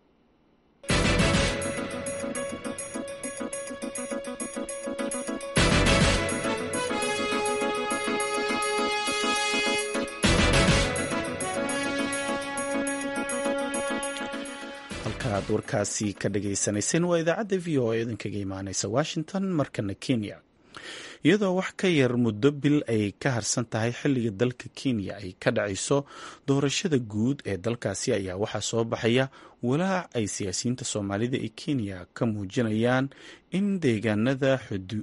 ad warkaasi ka dhagaysanayseen waa idaacadda v o a idinkaga imaaneysa washington. markana kenya, iyadoo wax ka yar muddo bil ay ka harsan tahay xilliga dalka kenya ay ka dhacayso doorashada guud ee dalkaasi ayaa waxaa soo baxaya walaac ay siyaasiyiinta soomaalida ee kenya ka muujinayaan in deegaanada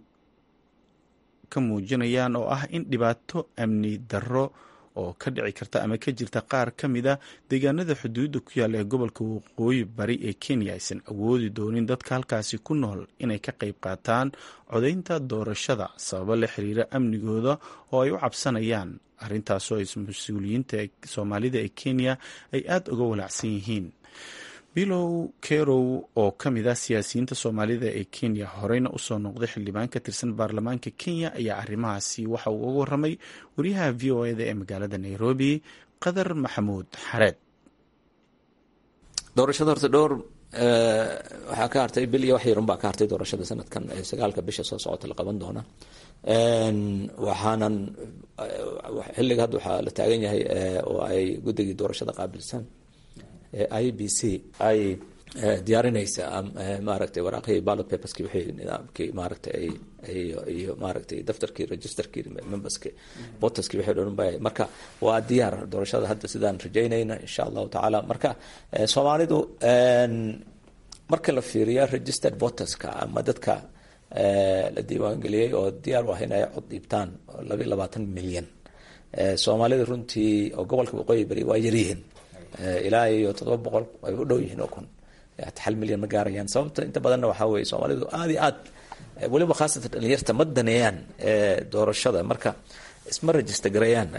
ka muujinayaan oo ah in dhibaato amni darro oo ka dhici karta ama ka jirta qaar ka mid a deegaanada xuduudda ku yaalla ee gobolka waqooyi bari ee kenya aysan awoodi doonin dadka halkaasi ku nool inay ka qayb qaataan codaynta doorashada sababo la xiriira amnigooda oo ay u cabsanayaan. arrintaasoo ay mas-uuliyiinta soomaalida ee kenya ay aada uga walaacsan yihiin. bilow kerow oo ka mid ah siyaasiyiinta soomaalida ee kenya horeyna usoo noqday xildhibaan ka tirsan baarlamaanka kenya ayaa arrimahaasi waxa uu uga waramay wariyaha v o eda ee magaalada nairobi qadar maxamuud xareed. doorashada horta dhowr waxaa ka hartay bil iyo wax yarun baa ka hartay doorashada sanadkan sagaalka bisha soo socota la qaban doona. waxaanan xilliga hadda waxaa la taagan yahay oo ay guddigii doorashada qaabilsan i b c ay diyaarinaysa maaragtay waraaqihii ballot paperski wixii nidaamkii maaragtay ay iyo maaragtay daftarkii registerkii memberski voterski wixii dhan bay marka waa diyaar doorashada hadda sidaan rajaynayna insha allahu tacaala. marka soomaalidu marka la fiiriyo registered voterska ama dadka la diiwaangeliyey oo diyaar u ah inay cod dhiibtaan laba iyo labaatan milyan. soomaalida runtii oo gobolka waqooyi bari waa yaryihiin ilaa iyo toddoba boqol ay u dhow yihiin oo kun hal milyan ma gaarayaan. sababta inta badanna waxaa weeye soomaalidu aad iyo aad weliba khaasatan dhalinyarta ma daneeyaan doorashada, marka isma register gareeyaan.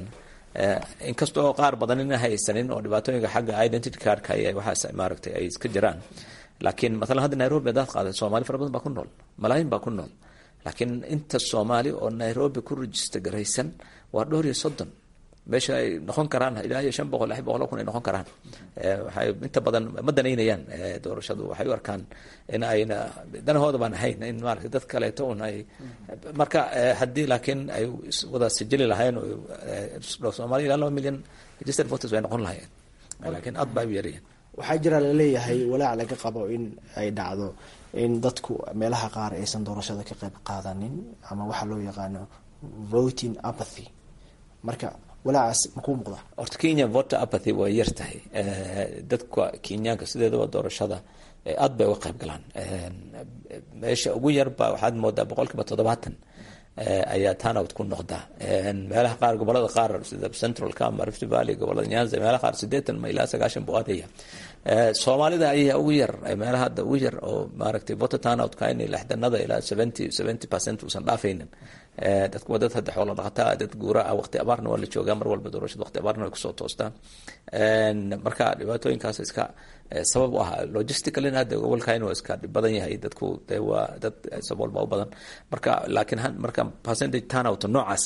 inkastoo qaar badan ina haysanin oo dhibaatooyinka xagga identity cardka ay waxaas maaragtay ay iska jiraan, laakiin maalan hadda Nairobi hadaad qaado Soomaali fara badan baa ku nool, malaayiin baa ku nool, laakiin inta Soomaali oo Nairobi ku register garaysan waa dhowr iyo soddon. meesha ay noqon karaan ilaa iyo shan boqol lix boqol kun ay noqon karaan. waxay inta badan ma danaynayaan doorashadu, waxay u arkaan in ayna danahooda baan ahayn in maaragtay dad kaleeto un ay marka haddii laakiin ay wada sijili lahayn oo Soomaali ilaa laba milyan registered voters way noqon lahaayeen, laakiin aad baa u yarayeen. waxaa jira laleeyahay walaac laga qabo in ay dhacdo in dadku meelaha qaar aysan doorashada ka qayb qaadanin ama waxa loo yaqaano voting apathy. marka walaacaas makuu muuqda? horta Kenya voter apathy way yar tahay. dadka Kenyaanka sideedaba doorashada aad bay uga qayb galaan. meesha ugu yar baa waxaad moodaa boqolkiiba toddobaatan ayaa turnout ku noqda. meelaha qaar gobolada qaar sida Central Kama, Rift Valley, gobolada Nyanza, meelaha qaar siddeetan ma ilaa sagaashan buu aadaya. Soomaalida ayaa ugu yar meelaha hadda ugu yar oo maaragtay voter turnout ka in lixdanada ilaa seventy seventy percent uusan dhaafaynin. dadku waa dad hadda xoolo dhaqataa, dad guura ah, waqti abaarna waa la joogaa, mar walba doorashada waqti abaarna way kusoo toostaan. marka dhibaatooyinkaas iska sabab u ah logistically hadda gobolkan waa iska badan yahay, dadku dee waa dad sabool baa u badan. marka laakiin marka percentage turnout noocaas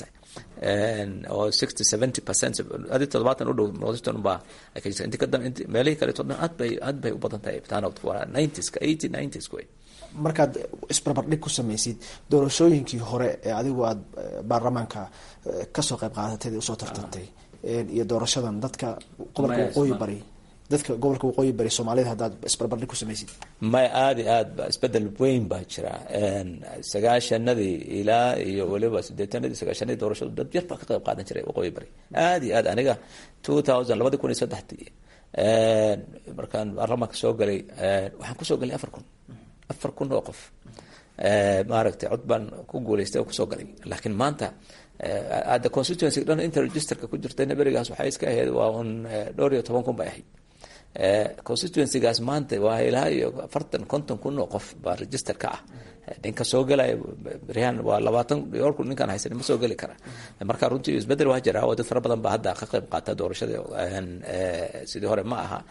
oo sixty seventy percent adi toddobaatan u dhow noqdistan baa ay ka jirta. inta ka dam inta meelihii kale toodhan aad bay aad bay u badan tahay turnout waa nineties-ka eighty nineties-ka way. markaad isbarbardhig ku samaysid doorashooyinkii hore ee adigu aad baarlamaanka kasoo qayb qaadatay usoo tartantay iyo doorashadan dadka gobolka waqooyi bari dadka gobolka waqooyi bari Soomaalida haddaad isbarbardhig ku samaysid? may aad iyo aad ba isbedel weyn baa jira. sagaashanadii ilaa iyo waliba siddeetanadii sagaashanadii doorashadu dad yar baa ka qayb qaadan jiray waqooyi bari aad iyo aad. aniga two thousand labadi kun iyo saddexdii markaan baarlamaanka soo galay waxaan kusoo galay afar kun afar kun oo qof maaragtay cod baan ku guulaystay oo kusoo galay. laakiin maanta hadda constituency dhan inta registerka ku jirtayna berigaas waxay iska ahayd waa un dhowr iyo toban kun bay ahayd. constituencygaas maanta waa ilaa iyo afartan konton kun oo qof baa register ka ah. ninka soo galaya berihaan waa labaatan dhowr kun ninkaan haysan ma soo geli kara. marka runtii isbedel waa jira oo dad fara badan baa hadda ka qayb qaata doorashada sidii hore ma aha.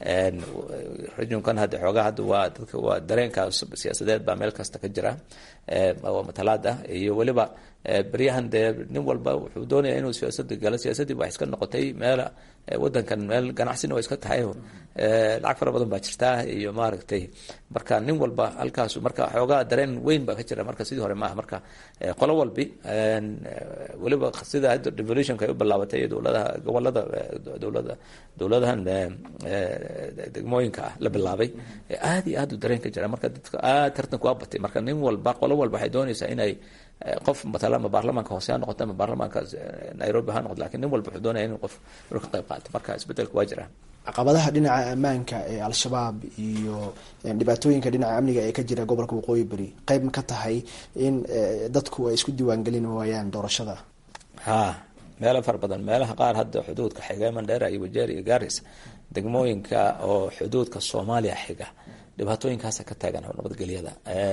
rajunkan hadda xoogaa hadda waa dadka waa dareenka siyaasadeed baa meel kasta ka jira waa matalaad ah iyo weliba beryahan dee nin walba wuxuu doonaya inuu siyaasada galo. siyaasadii waa iska noqotay meel wadankan meel ganacsina waa iska tahay lacag fara badan baa jirtaa iyo maaragtay marka nin walba halkaas marka xoogaa dareen weyn baa ka jira. marka sidii hore maaha. marka qolo walbi weliba sida hadda revolutionka ay u bilaabatay iyo dowladaha gobolada dowlada dowladahan degmooyinka ah la bilaabay aad iyo aad u dareen ka jira. marka dadka aad tartanku waa batay. marka nin walba qolo walba waxay doonaysaa inay qof matala ma baarlamaanka hoose ha noqoto ama baarlamaanka Nairobi ha noqoto, laakiin nin walba wuxuu doonaya inuu qof inuu ka qayb qaato. marka isbedelku waa jira. caqabadaha dhinaca ammaanka ee al-shabaab iyo dhibaatooyinka dhinaca amniga ee ka jira gobolka waqooyi bari qayb ma ka tahay in dadku ay isku diiwaangelin waayaan doorashada? ha meelo fara badan, meelaha qaar hadda xuduudka xiga Mandera iyo Wajir iyo Garis, degmooyinka oo xuduudka Soomaaliya xiga dhibaatooyinkaas ka taagan nabadgelyada.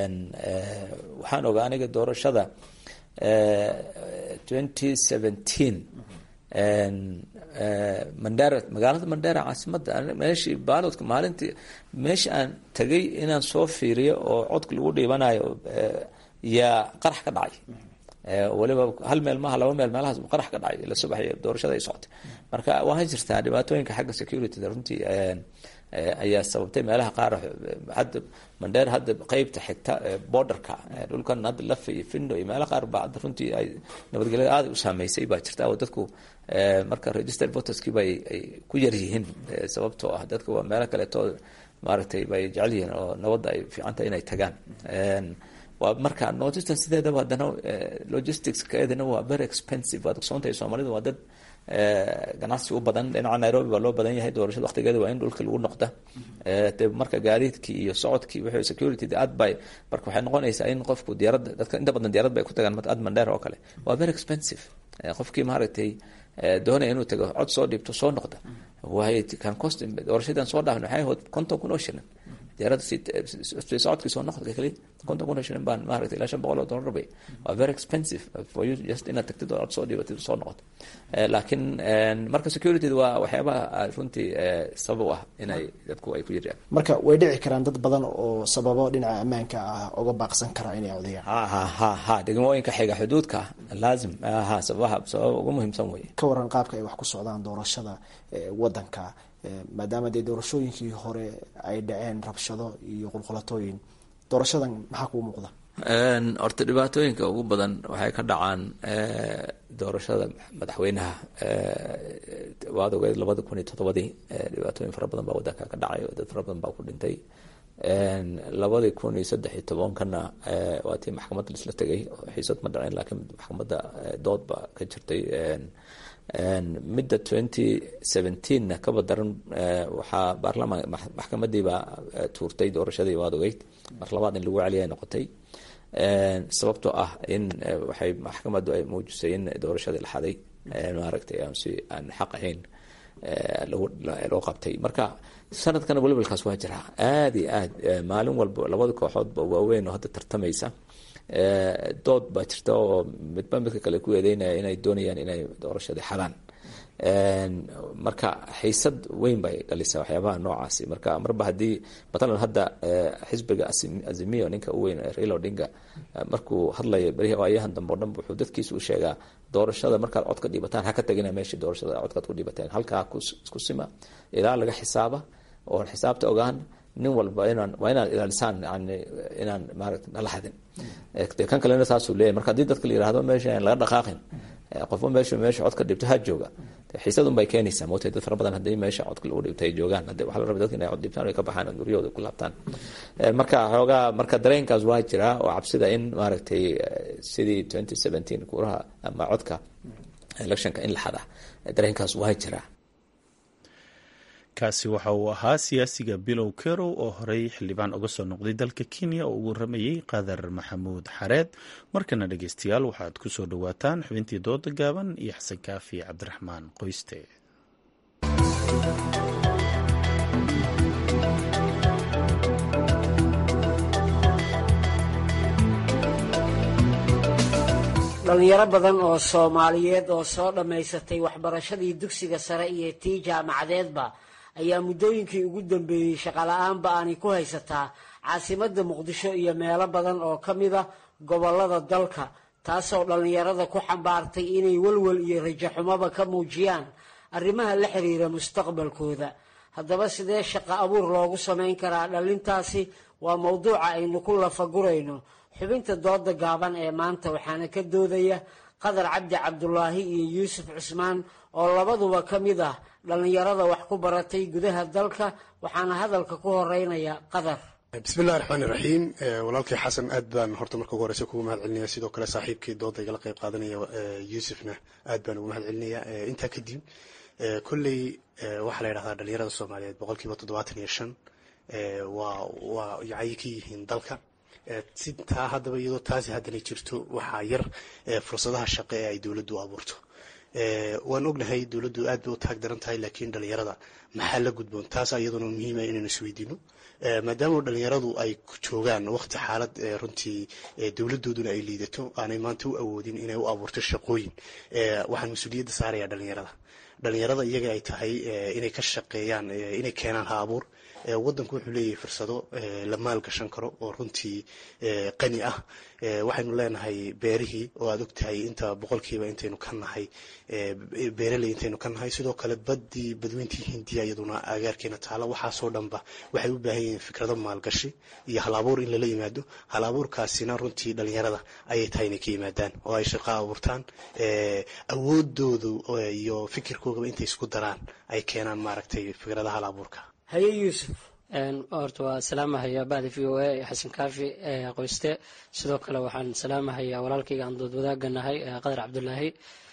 waxaan ogaa aniga doorashada twenty seventeen Mandera magaalada Mandera caasimadda meeshii baalodka maalintii meeshii aan tagay inaan soo fiiriyo oo codka lagu dhiibanayo yaa qarax ka dhacay. waliba hal meel maaha laba meel meelahaas qarax ka dhacay la subaxay doorashada ay socotay. marka waxaa jirtaa dhibaatooyinka xagga security runtii ayaa sababtay meelaha qaar hadda Mandera hadda qaybta xigta borderka dhulkan hadda Lafe iyo Findo iyo meelaha qaar baa runtii ay nabadgelyada aad u saameysay baa jirta oo dadku marka registered voters ki bay ku yar yihiin sababtoo ah dadku waa meelo kale too maaragtay bay jecel yihiin oo nabadda ay fiican tahay inay tagaan. waa marka notice sideedaba haddana logistics keedana waa very expensive. waa soontahay Soomaalida waa dad ganacsi u badan. dhinaca Nairobi baa loo badan yahay doorashada waqtigeeda waa in dhulka lagu noqda ee marka gaadiidkii iyo socodkii wixii security aad bay marka waxay noqonaysaa in qofku diyaaradda dadka inta badan diyaarad bay ku tagaan mad Mandera oo kale waa very expensive. qofkii maaragtay doonaya inuu tago cod soo dhiibto soo noqda waay kan cost doorashadan soo dhaafna waxay ahayd konton kun oo shilin diyaarada si socodkii soo noqda kaliya konton kun oo shilin baan maaragtay ilaa shan boqol oo dollar bay waa very expensive for you just inaad tagtid oo cod soo dhiibatid soo noqoto laakiin marka security waa waxyaabaha runtii sabab ah inay dadku ay ku jiraan marka way dhici karaan dad badan oo sababo dhinaca ammaanka ah uga baaqsan kara inay codayaan ha ha ha ha degmooyinka xiga xuduudka laazim ha sababaha sabab ugu muhiimsan way ka waran qaabka ay wax ku socdaan doorashada wadanka maadaama dee doorashooyinkii hore ay dhaceen rabshado iyo qulqulatooyin doorashadan maxaa kuu muuqda horta dhibaatooyinka ugu badan waxay ka dhacaan doorashada madaxweynaha waad ogeed labada kun iyo toddobadii dhibaatooyin fara badan baa wadanka ka dhacay dad fara badan baa ku dhintay labadii kun iyo saddex iyo tobankana waa tii maxkamadda laisla tegay xiisad ma dhaceen laakiin maxkamadda dood ba ka jirtay midda twenty seventeenna kaba daran waxaa baarlamaan maxkamadiibaa tuurtay doorashadii waad ogeyd mar labaad in lagu celiyay noqotay sababtoo ah in waxay maxkamaddu ay muujisay in doorashadii la xaday maaragtay aan si aan xaq ahayn loo qabtay marka sanadkana welwelkaas waa jiraa aada iyo aad maalin walba labada kooxoodba waaweyn oo hadda tartamaysa dood baa jirta oo midba midka kale ku eedeynaya inay doonayaan inay doorashadii xadaan marka xiisad weyn bay dhalisaa waxyaabaha noocaasi marka marba haddii matalan hadda xisbiga azimio ninka u weyn Raila Odinga markuu hadlaya berihi waayahan dambe o dhan wuxuu dadkiisa u sheegaa doorashada markaad codka dhiibataan ha ka tagina meeshii doorashada codkaad ku dhiibateen halkaa isku sima ilaa laga xisaaba oo xisaabta ogaan nin walba inaan waa inaad ilaalisaan yani inaan maaragta nala xadin de kan kalena saasuu leeyahay marka haddii dadka la yihahdo meesha aan laga dhaqaaqin qofba meesha meesha codka dhibto ha jooga xiisad un bay keenaysaa mootay dad fara badan haddii meesha codka lagu dhibto ay joogaan hadii waxaa la rabay dadka inay cod dhibtaan ay ka baxaan oo guryahooda ku laabtaan marka xoogaa marka dareenkaas waa jiraa oo cabsida in maaragtay sidii twenty seventeen kuuraha ama codka electionka in la xada dareenkaas waa jiraa kaasi waxa uu ahaa siyaasiga bilow kerow oo horey xildhibaan uga soo noqday dalka kenya oo ugu waramayey qadar maxamuud xareed markana dhegeystayaal waxaad ku soo dhowaataan xubintii dooda gaaban iyo xasan kaafi cabdiraxmaan qoyste dhalinyaro badan oo soomaaliyeed oo soo dhammaysatay waxbarashadii dugsiga sare iyo tii jaamacadeedba ayaa muddooyinkii ugu dambeeyey shaqala-aanba aanay ku haysataa caasimadda muqdisho iyo meelo badan oo ka mid a gobollada dalka taasoo dhallinyarada ku xambaartay inay welwel iyo rajaxumoba ka muujiyaan arrimaha la xiriira mustaqbalkooda haddaba sidee shaqo abuur loogu samayn karaa dhalintaasi waa mowduuca aynu ku lafagurayno xubinta dooda gaaban ee maanta waxaana ka doodaya qadar cabdi cabdulaahi iyo yuusuf cusmaan oo labaduba ka mid ah dhallinyarada wax ku baratay gudaha dalka waxaana hadalka ku horeynaya qadar bismillahi raxmaani raxiim walaalkii xasan aad baan horta marka ugu horeysa kugu mahad celinaya sidoo kale saaxiibkii dooda igala qayb qaadanaya yuusufna aad baan ugu mahad celinaya intaa kadib kolley waxaa la yidhahdaa dhalinyarada soomaaliyeed boqol kiiba toddobaatan iyo shan waa waa yacay ka yihiin dalka si taa haddaba iyadoo taasi haddana jirto waxaa yar fursadaha shaqo ee ay dowladdu abuurto waan ognahay dowladdu aad bay u taag daran tahay laakiin dhalinyarada maxaa la gudboon taas iyaduna muhiima inaynu isweydiino maadaama dhalinyaradu ay joogaan waqti xaalad runtii dowladooduna ay liidato aanay maanta u awoodin inay u abuurto shaqooyin waxaan mas-uuliyadda saaraya dhalinyarada dhalinyarada iyaga ay tahay inay ka shaqeeyaan inay keenaan ha abuur waddanku wuxuu leeyahay fursado la maal gashan karo oo runtii qani ah waxaynu leenahay beerihii oo aad ogtahay inta boqolkiiba intaynu ka nahay beeraley intaynu ka nahay sidoo kale baddii badweyntii hindiya iyaduna agaarkeena taala waxaasoo dhanba waxay u baahan yihiin fikrado maalgashi iyo hal-abuur in lala yimaado hal-abuurkaasina runtii dhalinyarada ayay tahay inay ka yimaadaan oo ay shaqo abuurtaan awoodoodu iyo fikirkoogaba intay isku daraan ay keenaan maaragtay fikradaha hal-abuurka haye yuusuf horta waa salaamahayaa bahda v o a xasan kaafi qoyste sidoo kale waxaan salaamahayaa walaalkayga aan dood wadaaga nahay qadar cabdulaahi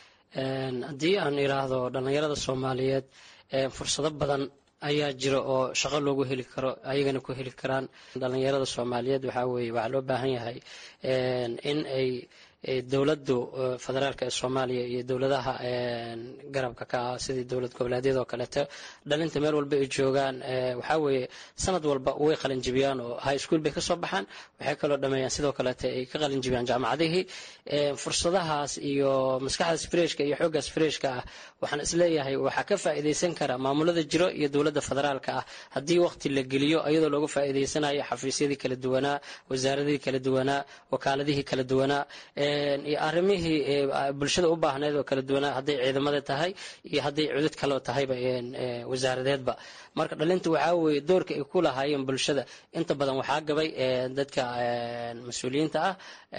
haddii aan iraahdo dhallinyarada soomaaliyeed fursado badan ayaa jira oo shaqo loogu heli karo ayagana ku heli karaan dhallinyarada soomaaliyeed waxaa weye waxaa loo baahan yahay in ay dowladdu federaalka ee soomaaliya iyo dowladaha garabka ka ah sidii dowlad goboleedyada oo kaleeto dhalinta meel walba ay joogaan waxaa weeye sanad walba way qalinjibiyaan oo high school bay ka soo baxaan waxay kaloo dhameeyaan sidoo kaleeto ay ka qalinjibiyaan jaamacadihii fursadahaas iyo maskaxdaas freshka iyo xooggaas freshka ah waxaan isleeyahay waxaa ka faa'iidaysan kara maamulada jiro iyo dowladda federaalka ah haddii waqti la geliyo iyadoo looga faa'iidaysanayo xafiisyadii kala duwanaa wasaaradihii kala duwanaa wakaaladihii kala duwanaa iyo arrimihii bulshada u baahneed oo kala duwanaa hadday ciidamada tahay iyo hadday cudud kaloo tahayba wasaaradeedba marka dhalinta waxaa weeye doorka ay ku lahaayeen bulshada inta badan waxaa gabay dadka mas-uuliyiinta ah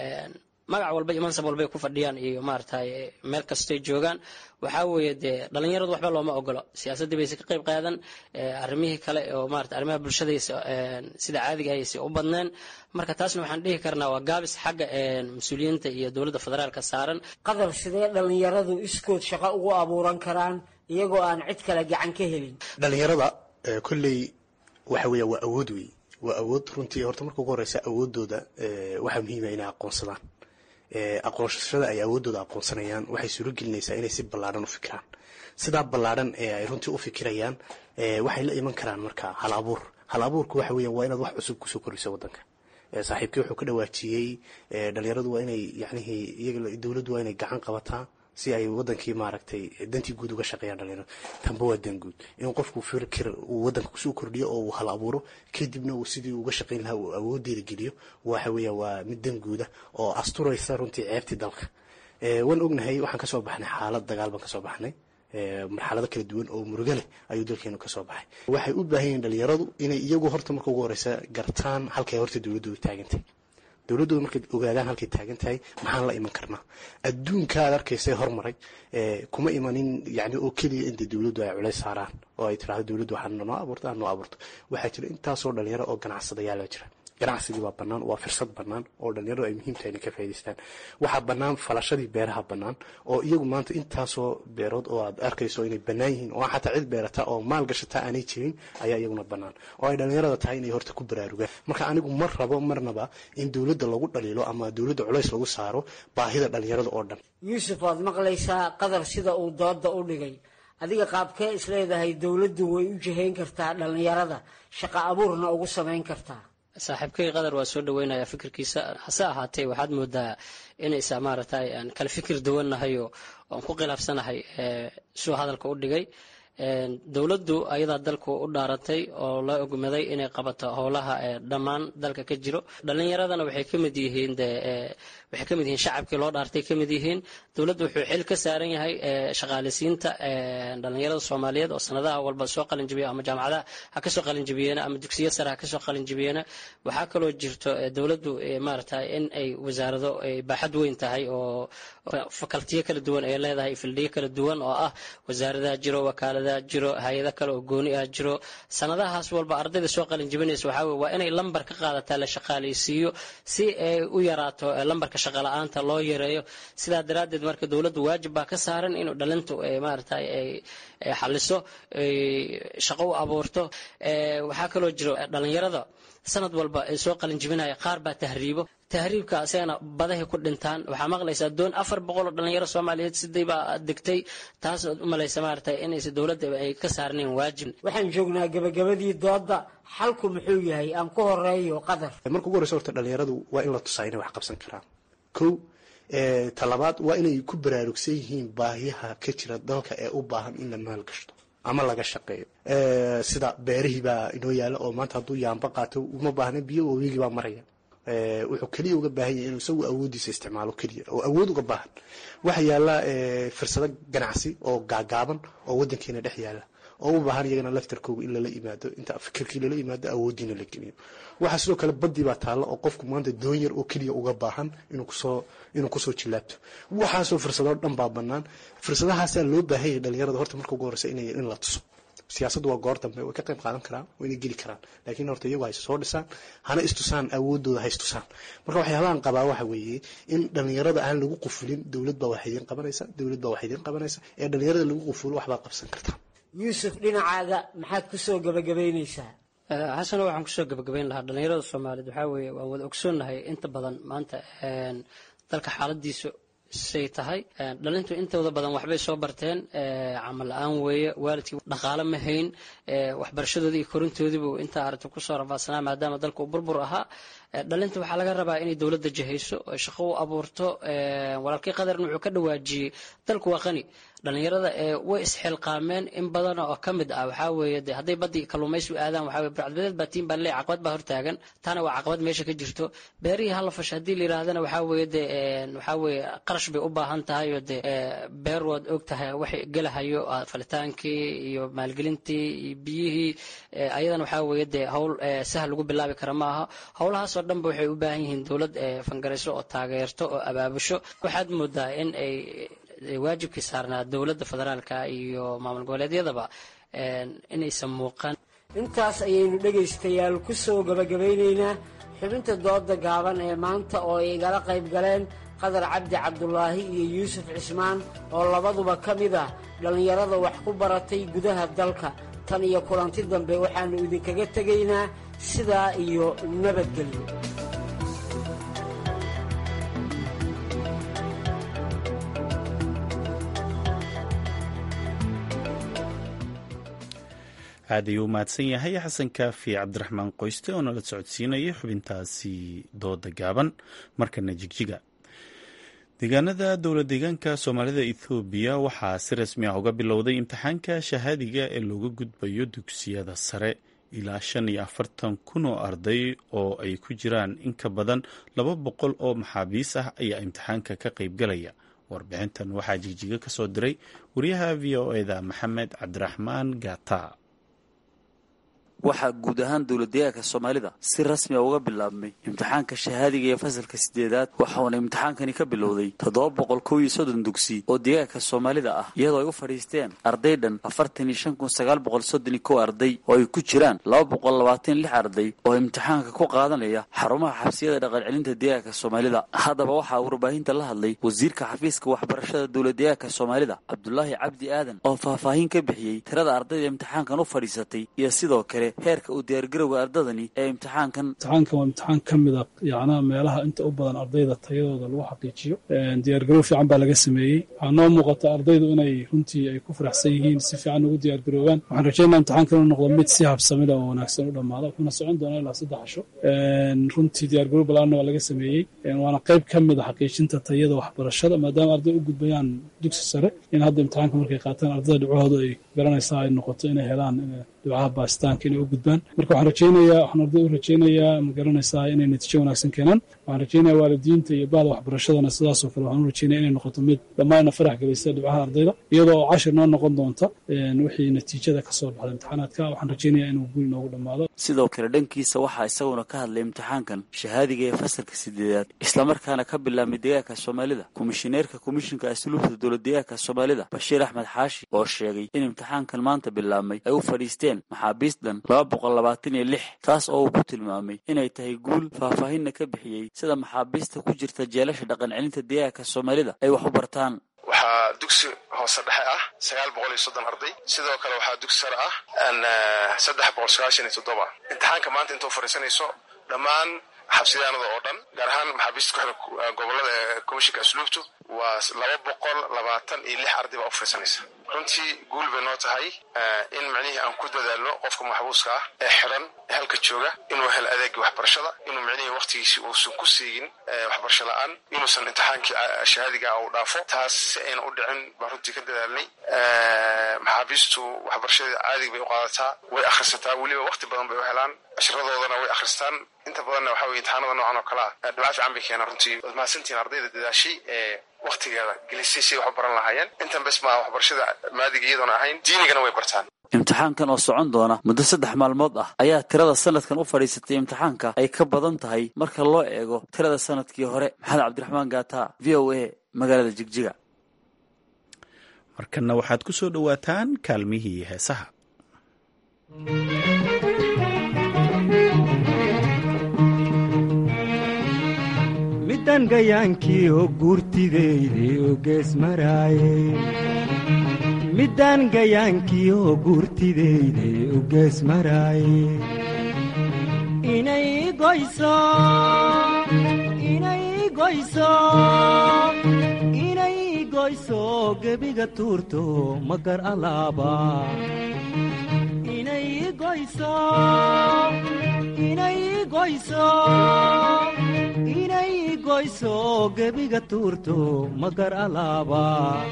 magac walba iyo mansab walba ay ku fadhiyaan iyo maaragtay meel kastay joogaan waxaa weeye dee dhalinyaradu waxba looma ogolo siyaasaddii bayse ka qayb qaadan arrimihii kale oo maarata arrimaha bulshadaysa sida caadiga aysa u badneen marka taasna waxaan dhihi karnaa waa gaabis xagga mas-uuliyiinta iyo dowladda federaalka saaran qadar sidee dhalinyaradu iskood shaqo ugu abuuran karaan iyagoo aan cid kale gacan ka helin dhalinyarada kolley waxa weeya waa awood wey waa awood runtii horta marka ugu horeysa awoodooda waxaa muhiima inay aqoonsadaan aqoonsashada ay awoodooda aqoonsanayaan waxay suuro gelinaysaa inay si ballaadhan u fikiraan sidaa ballaadhan ee ay runtii u fikirayaan waxay la iman karaan marka hal abuur hal abuurku waxa weeyaan waa inaad wax cusub kusoo kordhiso waddanka saaxiibkii wuxuu ka dhawaajiyey dhalinyaradu waa inay yacnihii iyaga dowladdu waa inay gacan qabataa si ay wadankii maaragtay dantii guud uga shaqeeyaan dhalinyarada tanba waa dan guud in qofku fikir uu wadanka kusoo kordhiyo oo uu hal abuuro kadibna uu sidii uga shaqeyn lahaa uu awoodeeda geliyo waxa weeya waa mid dan guuda oo asturaysa runtii ceebtii dalka waan ognahay waxaan kasoo baxnay xaalad dagaal baan kasoo baxnay marxalado kala duwan oo murugo leh ayuu dalkeenu kasoo baxay waxay u baahan yihiin dhalinyaradu inay iyagu horta marka ugu horeysa gartaan halkay horta dowladdu taagantay dowladdu markay ogaadaan halkay taagan tahay maxaan la iman karnaa adduunka aad arkaysay hormaray kuma imanin yani oo keliya inta dowladdu ay culays saaraan oo ay tiraahdo dowladdu waxaan noo abuurto aan noo abuurto waxaa jira intaasoo dhalinyaro oo ganacsadayaal jira ganacsigii waa bannaan waa fursad bannaan oo dhalinyaradu ay muhiim tahay inay ka faa'iidaystaan waxaa bannaan falashadii beeraha bannaan oo iyagu maanta intaasoo beerood oo aad arkayso inay bannaan yihiin oo xataa cid beerata oo maal gashata aanay jirin ayaa iyaguna bannaan oo ay dhalinyarada tahay inay horta ku baraarugaan marka anigu mar rabo marnaba in dowladda lagu dhaliilo ama dowladda culays lagu saaro baahida dhalinyarada oo dhan yuusuf waad maqlaysaa qadar sida uu dooda u dhigay adiga qaabkee isleedahay dowladdu way u jihayn kartaa dhalinyarada shaqo abuurna ugu samayn kartaa saaxiibkay qadar waa soo dhaweynayaa fikirkiisa hase ahaatee waxaad moodaa inaysa maaragtay aan kala fikir duwannahay oo aan ku khilaafsanahay suu hadalka u dhigay dowladdu ayadaa dalku u dhaarantay oo la ogmaday inay qabato howlaha dhammaan dalka ka jiro dhalinyaradana waxay ka mid yihiin de waxay ka mid yihiin shacabkii loo dhaartay ka mid yihiin dowladdu wuxuu xil ka saaran yahay shaqaaleysiinta dhalinyarada Soomaaliyeed oo sanadaha walba soo qalin jabiya ama jaamacadaha ha ka soo qalin jabiyeen ama dugsiyo sare ha ka soo qalin jabiyeen waxaa kaloo jirto dowladdu maaragtay in ay wasaarado ay baaxad weyn tahay oo fakaltiyo kala duwan ay leedahay fildiyo kala duwan oo ah wasaaradaha jiro wakaaladaha jiro hay'ado kale oo gooni ah jiro sanadahaas walba ardayda soo qalin jabinaysa waxaa weeye waa inay lambar ka qaadataa la shaqaaleysiiyo si ay u yaraato lambarka shaqo la'aanta loo yareeyo sidaa daraaddeed marka dowladdu waajib baa ka saaran inuu dhalintu maaragtay ay xaliso shaqo u abuurto waxaa kaloo jiro dhalinyarada sanad walba ay soo qalin jabinaya qaar baa tahriibo tahriibka asagana badahay ku dhintaan waxaa maqlaysaa doon afar boqol oo dhalinyaro Soomaaliyeed siday baa degtay taas u malaysa maaragtay inaysa dowladda ay ka saarneen waajib waxaan joognaa gabagabadii dooda xalku muxuu yahay aan ku horeeyo qadar marka ugu horeysa horta dhalinyaradu waa in la tusaa inay wax qabsan karaan kow talabaad waa inay ku baraarugsan yihiin baahiyaha ka jira dalka ee u baahan in la maalgashto ama laga shaqeeyo sida beerihii baa inoo yaala oo maanta hadduu yaamba qaato uma baahna biyo wabiigii baa maraya wuxuu keliya uga baahan yahay inuu isagu awoodiisa isticmaalo keliya oo awood uga baahan waxa yaala fursado ganacsi oo gaagaaban oo waddankeena dhex yaala oo u baahan iyagana laftarkooga in lala yimaado inta fikirkii lala yimaado awoodiina la geliyo waxaa sidoo kale badii baa taalla oo qofku maanta doon yar oo keliya uga baahan inuu kusoo inuu kusoo jilaabto waxaasoo fursadoo dhan baa bannaan fursadahaasaa loo baahan yahay dhalinyarada horta marka ugu horeysa inay in la tuso siyaasaddu waa goor dambe way ka qayb qaadan karaan way inay geli karaan laakiin horta iyagu hayse soo dhisaan hana istusaan awoodooda ha istusaan marka waxyaabahan qabaa waxa weeye in dhalinyarada aan lagu qufulin dowlad baa wax idiin qabanaysa dowlad baa wax idiin qabanaysa ee dhalinyarada lagu qufulo waxbaa qabsan kartaa yuusuf dhinacaaga maxaad kusoo gabagabaynaysaa xasano waxaan kusoo gabagabayn lahaa dhalinyarada Soomaaliyeed waxaa weeye waan wada ogsoonnahay inta badan maanta dalka xaaladiisu say tahay. dhalintu intooda badan waxbay soo barteen, camal la-aan weeye, waalidkii dhaqaale ma hayn, waxbarashadoodii iyo korintoodiibu intaa aragti kusoo rafaadsanaa maadaama dalka uu burbur ahaa. dhalinta waxaa laga rabaa inay dowladda jahayso, shaqo u abuurto. walaalkii qadarna wuxuu ka dhawaajiyey dalku waa qani, dhalinyarada way isxilqaameen in badan oo ka mid ah. waxaa weeye de hadday badii kalluumaysi aadaan, waxaa weye burcadbadeed baa tiin baa leeyahay, caqabad baa hortaagan, taana waa caqabad meesha ka jirto. beerihii hala fasha haddii la yidhaahdana waxaa weeye de waxaa weeye qarash bay u baahan tahay, oo de beer waad og tahay waxay gelahayo falitaankii iyo maalgelintii iyo biyihii, ayadana waxaa weeye de hawl sahal lagu bilaabi kara ma aha. howlahaas oo dhanba waxay u baahan yihiin dowlad fangarayso oo taageerto oo abaabusho. waxaad moodaa in ay waajibkii saarnaa dowladda federaalka iyo maamul goboleedyadaba inaysan muuqan. intaas ayaynu dhegaystayaal ku soo gabagabaynaynaa xubinta dooda gaaban ee maanta oo ay igala qayb galeen qadar cabdi cabdulaahi iyo yuusuf cismaan oo labaduba ka mid ah dhallinyarada wax ku baratay gudaha dalka. tan iyo kulanti dambe waxaannu idinkaga tegaynaa sidaa iyo nabadgelyo. aad ayuu u mahadsan yahay xasan kaafi cabdiraxmaan qoyste oo nala socodsiinayay xubintaasi dooda gaaban. markana jigjiga, deegaanada dowlad deegaanka soomaalida ethoobiya waxaa si rasmi ah uga bilowday imtixaanka shahaadiga ee looga gudbayo dugsiyada sare. ilaa shan iyo afartan kun oo arday oo ay ku jiraan in ka badan laba boqol oo maxaabiis ah ayaa imtixaanka ka qaybgalaya. warbixintan waxaa jigjiga ka soo diray wariyaha v o eda maxamed cabdiraxmaan gaata. waxaa guud ahaan dowladdeegaanka soomaalida si rasmi a uga bilaabmay imtixaanka shahaadiga ee fasalka sideedaad, waxauna imtixaankani ka bilowday toddoba boqol kow iyo soddon dugsi oo deegaanka soomaalida ah, iyadoo ay u fadhiisteen arday dhan afartan iyo shan kun sagaal boqol soddon iyo kow arday oo ay ku jiraan laba boqol labaatan iyo lix arday oo imtixaanka ku qaadanaya xarumaha xabsiyada dhaqan celinta deegaanka soomaalida. haddaba waxaa warbaahinta la hadlay wasiirka xafiiska waxbarashada dowladdeegaanka soomaalida cabdulaahi cabdi aadan oo faahfaahin ka bixiyey tirada ardayda imtixaankan u fadhiisatay iyo sidoo kale heerka uu diyaargarowga ardadani ee imtixaankan. imtixaankan waa imtixaan ka mid a yacnaa meelaha inta u badan ardayda tayadooda lagu xaqiijiyo. diyaargarow fiican baa laga sameeyey. waxaa noo muuqata ardaydu inay runtii ay ku faraxsan yihiin, si fiican ugu diyaargaroobaan. waxaan rajaynaa imtixaankan inuu noqdo mid si habsamida oo wanaagsan u dhammaada, wuxuuna socon doonaa ilaa saddex casho. runtii diyaargarow balaarna waa laga sameeyey, waana qayb ka mid a xaqiijinta tayada waxbarashada, maadaama arday u gudbayaan dugsi sare in hadda imtixaanka markay qaataan ardada dhibcahooda ay garanaysaa ay noqoto inay helaan dhibcaha baasitaanka inay u gudbaan. marka waxaan rajaynayaa waxaan arday u rajaynayaa ma garanaysaa inay natiijo wanaagsan keenaan. waxaan rajaynayaa waalidiinta iyo bahda waxbarashadana sidaasoo kale waxaan u rajaynaya inay noqoto mid dhammaanna farax gelaysa dhibcaha ardayda, iyadoo oo cashir noo noqon doonta wixii natiijada ka soo baxda imtixaanaadka. waxaan rajaynayaa inuu guul noogu dhammaado. sidoo kale dhankiisa waxaa isaguna ka hadlay imtixaankan shahaadiga ee fasalka sideedaad, islamarkaana ka bilaabmay deegaanka soomaalida komishineerka komishinka asluubta dowlad deegaanka soomaalida bashiir axmed xaashi oo sheegay in imtixaankan maanta bilaabmay ay u fadhiisteen maxaabiist dhan laba boqol labaatan iyo lix, taas oo uu ku tilmaamay inay tahay guul. faahfaahinna ka bixiyey sida maxaabiista ku jirta jeelasha dhaqan celinta deegaanka soomaalida ay wax u bartaan. waxaa dugsi hoose dhexe ah sagaal boqol iyo soddon arday, sidoo kale waxaa dugsi sare ah saddex boqol sagaashan iyo toddoba. imtixaanka maanta inta u fadhiisanayso dhammaan xabsiyaanada oo dhan, gaar ahaan maxaabiista ku xira gobolada ee komishinka asluubtu, waa laba boqol labaatan iyo lix arday baa u fadhiisanaysa. runtii guul bay noo tahay in micnihii aan ku dadaalno qofka maxbuuska ah ee xiran ee halka jooga inuu helo adeegii waxbarashada, inuu micnihii waqtigiisi uusan ku siigin waxbarasho la-aan, inuusan imtixaankii shahaadiga uu dhaafo. taas si ayna u dhicin baan runtii ka dadaalnay. maxaabiistu waxbarashadii caadiga bay u qaadataa, way akhrisataa, weliba waqti badan bay u helaan, cashiradoodana way akhristaan. inta badanna waxa weye imtixaanada noocan oo kale ah dhibca fiican bay keenaan. runtii waad mahadsantihiin ardayda dadaashay ee waqtigeeda gelisay si wax u baran lahaayeen. intan bes maa waxbarashada maadiga iyadoona ahayn, diinigana way bartaan. imtixaankan oo socon doona muddo saddex maalmood ah ayaa tirada sanadkan u fadhiisatay imtixaanka ay ka badan tahay marka loo eego tirada sanadkii hore. maxamed cabdiraxmaan gaata, v o a, magaalada jigjiga. markana waxaad ku soo dhowaataan kaalmihii heesaha. midan gayaankii oo guurtideydii oo gees maraaye midaan gayaankii oo guurtideydii oo gees maraaye inay goyso inay goyso inay goyso gebiga tuurto magar alaaba inay goyso inay goyso inay goyso gebiga tuurto magar alaaba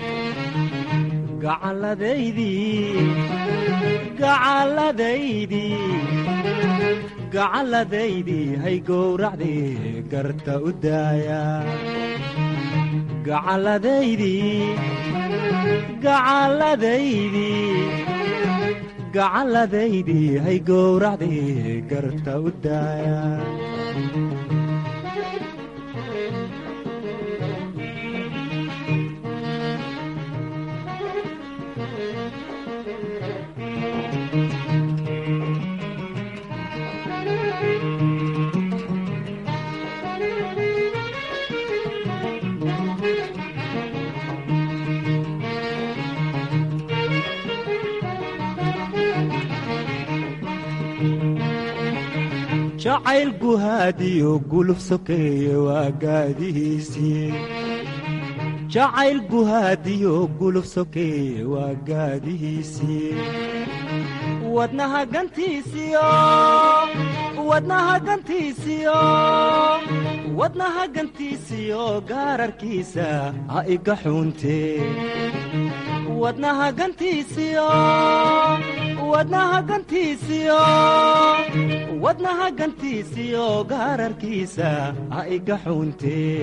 gacalladaydii gacalladaydii gacalladaydii hay gowracdii garta u daaya gacalladaydii gacalladaydii gacalladaydii hay gowracdii garta u daaya jacayl guhaadiyo guluf sokeeye waa gaadihiisii jacayl guhaadiyo guluf sokeeye waa gaadihiisii wadnaha gantiisiyo wadnaha gantiisiyo wadnaha gantiisiyo gaararkiisa ha iga xuuntee wadnaha gantiisiyo wadnaha gantiisiyo wadnaha gantiisiyo gaararkiisa ha iga xuuntee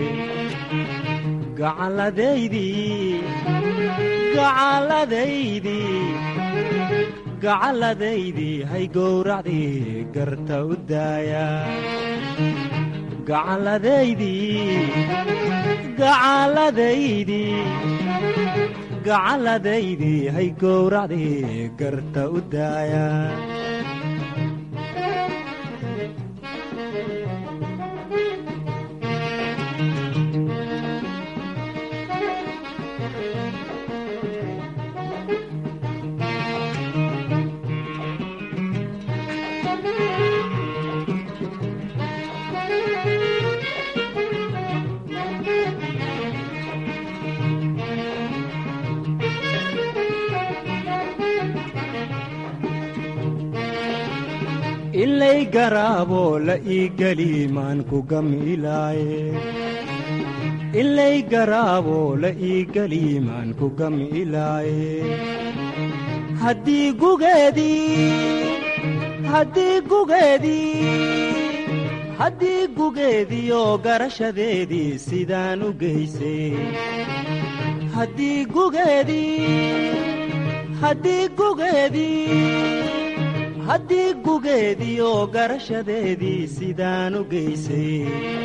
gacalladaydii gacalladaydii gacalladaydii hay gowracdii garta u daaya gacalladaydii gacalladaydii gacalladaydii hay gowracdii garta u daaya ilay garaabo la ii geli maan ku gamilaaye ilay garaabo la ii geli maan ku gamilaaye haddii gugeedii haddii gugeedii haddii gugeediyo garashadeedii sidaan u geysay haddii gugeedii haddii gugeedii haddii gugeediyo garashadeedii sidaan u geysay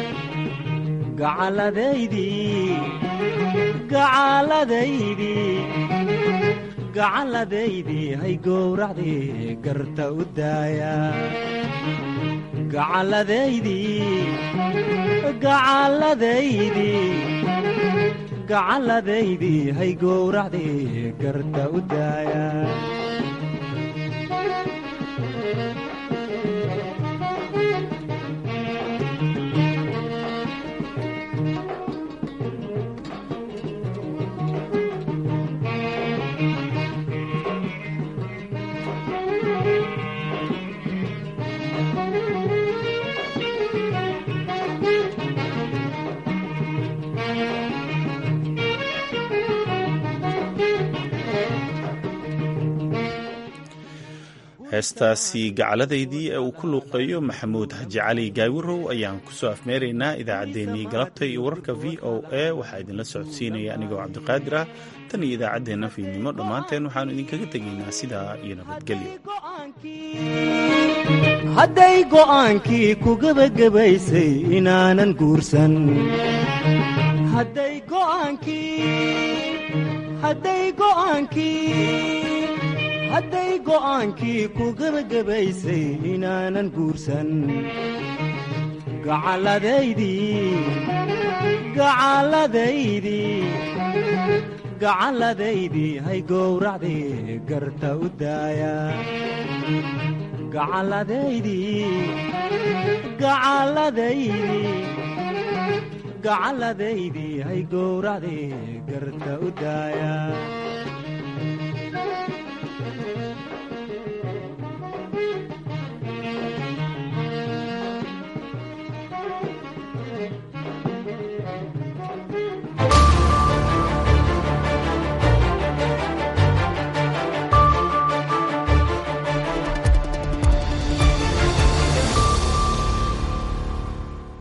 gacalladaydii gacalladaydii gacalladaydii hay gowracdii garta u daaya gacalladaydii gacalladaydii gacalladaydii hay gowracdii garta u daaya heestaasi gacalladaydii ee uu ku luuqeeyo maxamuud xaji cali gaawirow ayaan ku soo afmeeraynaa idaacaddeenii galabta iyo wararka v o a waxaa idinla socodsiinaya anigoo cabdiqaadir ah tan iyo idaacaddeenna fiidnimo dhammaanteen waxaannu idinkaga tegaynaa sidaa iyo nabadgelyo hadday go'aankii ku gebagabaysay inaanan guursan hadday go'aankii ku gebagabaysay inaanan guursan gacalladaydii gacalladaydii gacalladaydii hay gowracdii garta u daaya gacalladaydii gacalladaydii gacalladaydii hay gowracdii garta u daaya